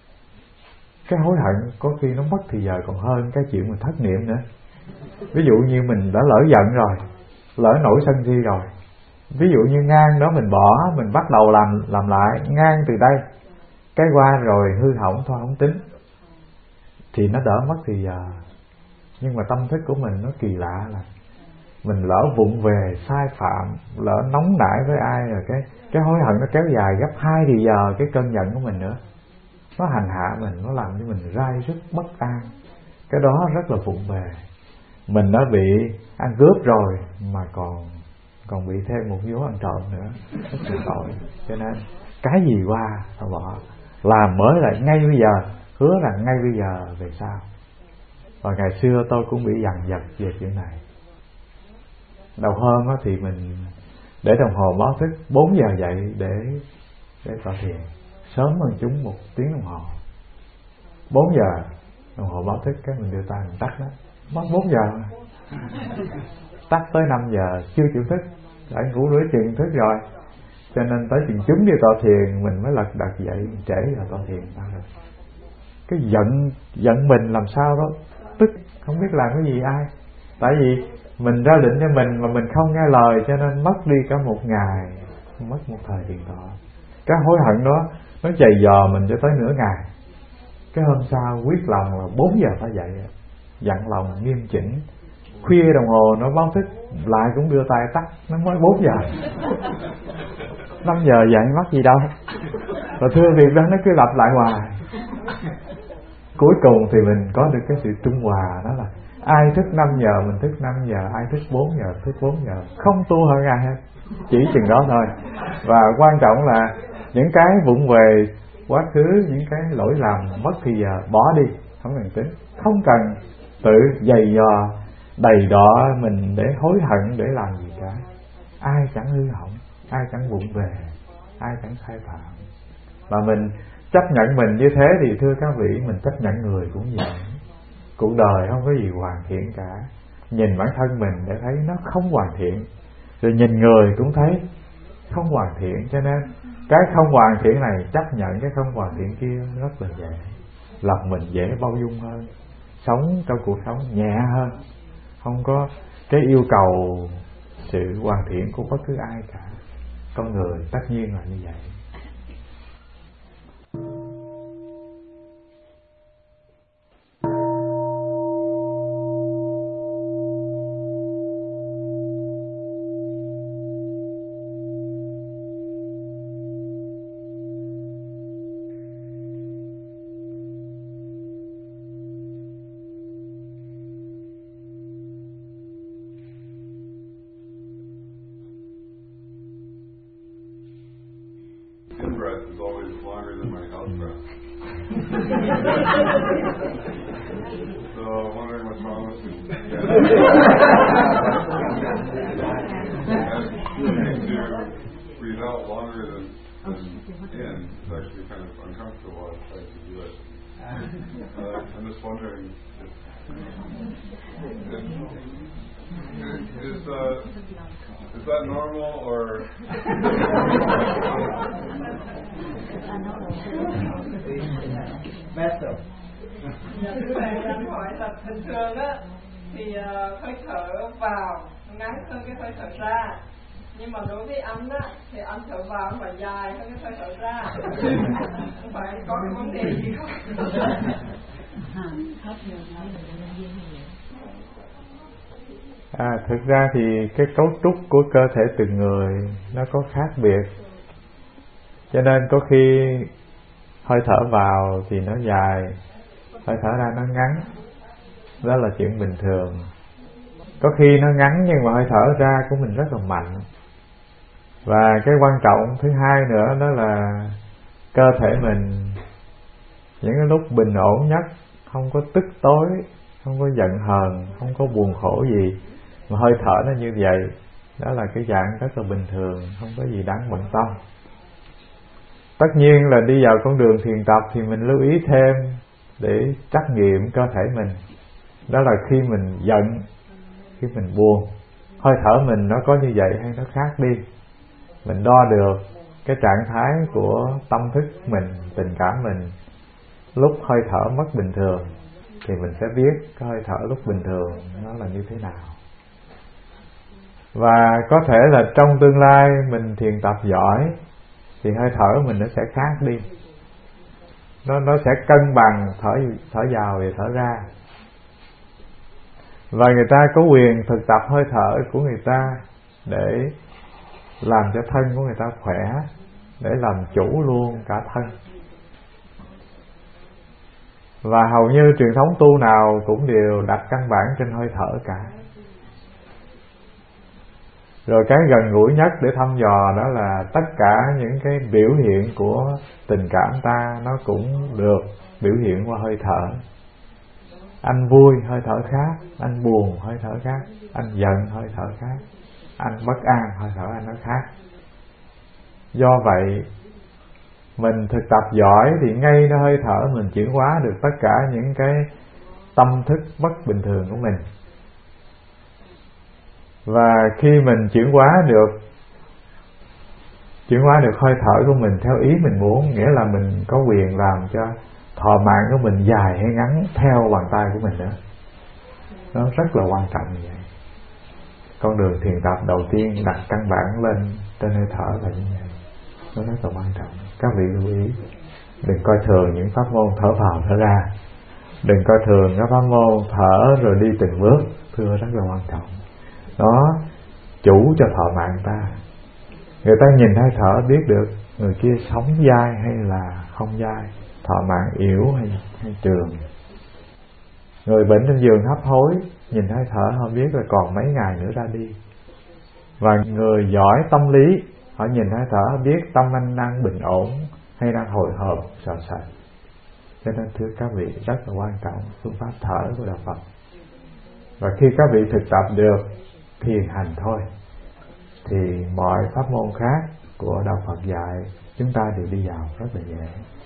Cái hối hận có khi nó mất thì giờ còn hơn cái chuyện mình thất niệm nữa. Ví dụ như mình đã lỡ giận rồi, lỡ nổi sân si rồi, ví dụ như ngang đó mình bỏ, mình bắt đầu làm lại ngang từ đây, cái qua rồi hư hỏng thôi không tính thì nó đỡ mất thì giờ. Nhưng mà tâm thức của mình nó kỳ lạ là mình lỡ vụng về sai phạm, lỡ nóng nảy với ai rồi cái hối hận nó kéo dài gấp 2 thì giờ cái cơn giận của mình nữa. Nó hành hạ mình, nó làm cho mình rai rứt bất an. Cái đó rất là vụng về. Mình đã bị ăn cướp rồi mà còn bị thêm một vố ăn trộm nữa, rất là tội. Cho nên cái gì qua phải bỏ, làm mới lại ngay bây giờ, hứa rằng ngay bây giờ về sau. Và ngày xưa tôi cũng bị dằn vặt về chuyện này. Đầu hôm thì mình để đồng hồ báo thức 4 giờ dậy để tọa thiền, sớm hơn chúng 1 tiếng đồng hồ. 4 giờ đồng hồ báo thức, cái mình đưa tay mình tắt đó, mất 4 giờ tắt tới 5 giờ chưa chịu thức, anh ngủ nửa chừng thức rồi. Cho nên tới chừng chúng đi tọa thiền mình mới lật đật dậy, trễ là tọa thiền ta rồi. Cái giận mình làm sao đó, tức không biết làm cái gì ai. Tại vì mình ra định cho mình mà mình không nghe lời, cho nên mất đi cả một ngày, mất một thời thiền thọ. Cái hối hận đó nó chày dò mình cho tới nửa ngày. Cái hôm sau quyết lòng là 4 giờ phải dậy, dặn lòng nghiêm chỉnh. Khuya đồng hồ nó báo thức lại cũng đưa tay tắt, nó mới 4 giờ 5 giờ dậy mất gì đâu. Và thưa việc đó nó cứ lặp lại hoài. Cuối cùng thì mình có được cái sự trung hòa, đó là ai thức 5 giờ mình thức 5 giờ, ai thức 4 giờ thức 4 giờ, không tu hơn ai hết, chỉ chừng đó thôi. Và quan trọng là những cái vụng về quá khứ, những cái lỗi lầm mất thì giờ bỏ đi, không cần tính, không cần tự giày dò đầy đọ mình để hối hận để làm gì cả. Ai chẳng hư hỏng, ai chẳng vụng về, ai chẳng sai phạm. Và mình chấp nhận mình như thế thì thưa các vị, mình chấp nhận người cũng vậy. Cuộc đời không có gì hoàn thiện cả. Nhìn bản thân mình để thấy nó không hoàn thiện, rồi nhìn người cũng thấy không hoàn thiện. Cho nên cái không hoàn thiện này chấp nhận cái không hoàn thiện kia rất là dễ. Lòng mình dễ bao dung hơn, sống trong cuộc sống nhẹ hơn, không có cái yêu cầu sự hoàn thiện của bất cứ ai cả. Con người tất nhiên là như vậy. In-breath is always longer than my out-breath. So I'm wondering what's wrong with me. To breathe out longer than in is actually kind of uncomfortable. I've tried to do it. I'm just wondering is that normal or better? Thưa thầy đang hỏi là bình thường á thì hơi thở vào ngắn hơn cái hơi thở ra, nhưng mà đối với anh á thì anh thở vào phải dài hơn cái hơi thở ra. Không phải có cái vấn đề gì không? Thực ra thì cái cấu trúc của cơ thể từng người nó có khác biệt, cho nên có khi hơi thở vào thì nó dài, hơi thở ra nó ngắn, đó là chuyện bình thường. Có khi nó ngắn nhưng mà hơi thở ra của mình rất là mạnh. Và cái quan trọng thứ hai nữa đó là cơ thể mình những cái lúc bình ổn nhất, không có tức tối, không có giận hờn, không có buồn khổ gì, mà hơi thở nó như vậy, đó là cái dạng rất là bình thường, không có gì đáng bận tâm. Tất nhiên là đi vào con đường thiền tập thì mình lưu ý thêm để trắc nghiệm cơ thể mình. Đó là khi mình giận, khi mình buồn, hơi thở mình nó có như vậy hay nó khác đi. Mình đo được cái trạng thái của tâm thức mình, tình cảm mình lúc hơi thở mất bình thường, thì mình sẽ biết cái hơi thở lúc bình thường nó là như thế nào. Và có thể là trong tương lai mình thiền tập giỏi thì hơi thở mình nó sẽ khác đi, nó sẽ cân bằng thở vào và thở ra. Và người ta có quyền thực tập hơi thở của người ta để làm cho thân của người ta khỏe, để làm chủ luôn cả thân. Và hầu như truyền thống tu nào cũng đều đặt căn bản trên hơi thở cả. Rồi cái gần gũi nhất để thăm dò đó là tất cả những cái biểu hiện của tình cảm ta nó cũng được biểu hiện qua hơi thở. Anh vui hơi thở khác, anh buồn hơi thở khác, anh giận hơi thở khác, anh bất an hơi thở anh nó khác. Do vậy mình thực tập giỏi thì ngay nơi hơi thở mình chuyển hóa được tất cả những cái tâm thức bất bình thường của mình. Và khi mình chuyển hóa được hơi thở của mình theo ý mình muốn, nghĩa là mình có quyền làm cho thọ mạng của mình dài hay ngắn theo bàn tay của mình nữa. Nó rất là quan trọng như vậy. Con đường thiền tập đầu tiên đặt căn bản lên trên hơi thở là như vậy. Nó rất là quan trọng. Các vị lưu ý, đừng coi thường những pháp môn thở vào thở ra, đừng coi thường các pháp môn thở rồi đi từng bước, thưa rất là quan trọng. Nó chủ cho thọ mạng ta. Người ta nhìn hơi thở biết được người kia sống dai hay là không dai, thọ mạng yếu hay trường. Người bệnh trên giường hấp hối, nhìn hơi thở họ biết là còn mấy ngày nữa ra đi. Và người giỏi tâm lý, họ nhìn hơi thở biết tâm anh đang bình ổn hay đang hồi hộp, sợ sệt. Cho nên thưa các vị, rất là quan trọng phương pháp thở của Đạo Phật. Và khi các vị thực tập được thiền hành thôi, thì mọi pháp môn khác của Đạo Phật dạy chúng ta đều đi vào rất là dễ.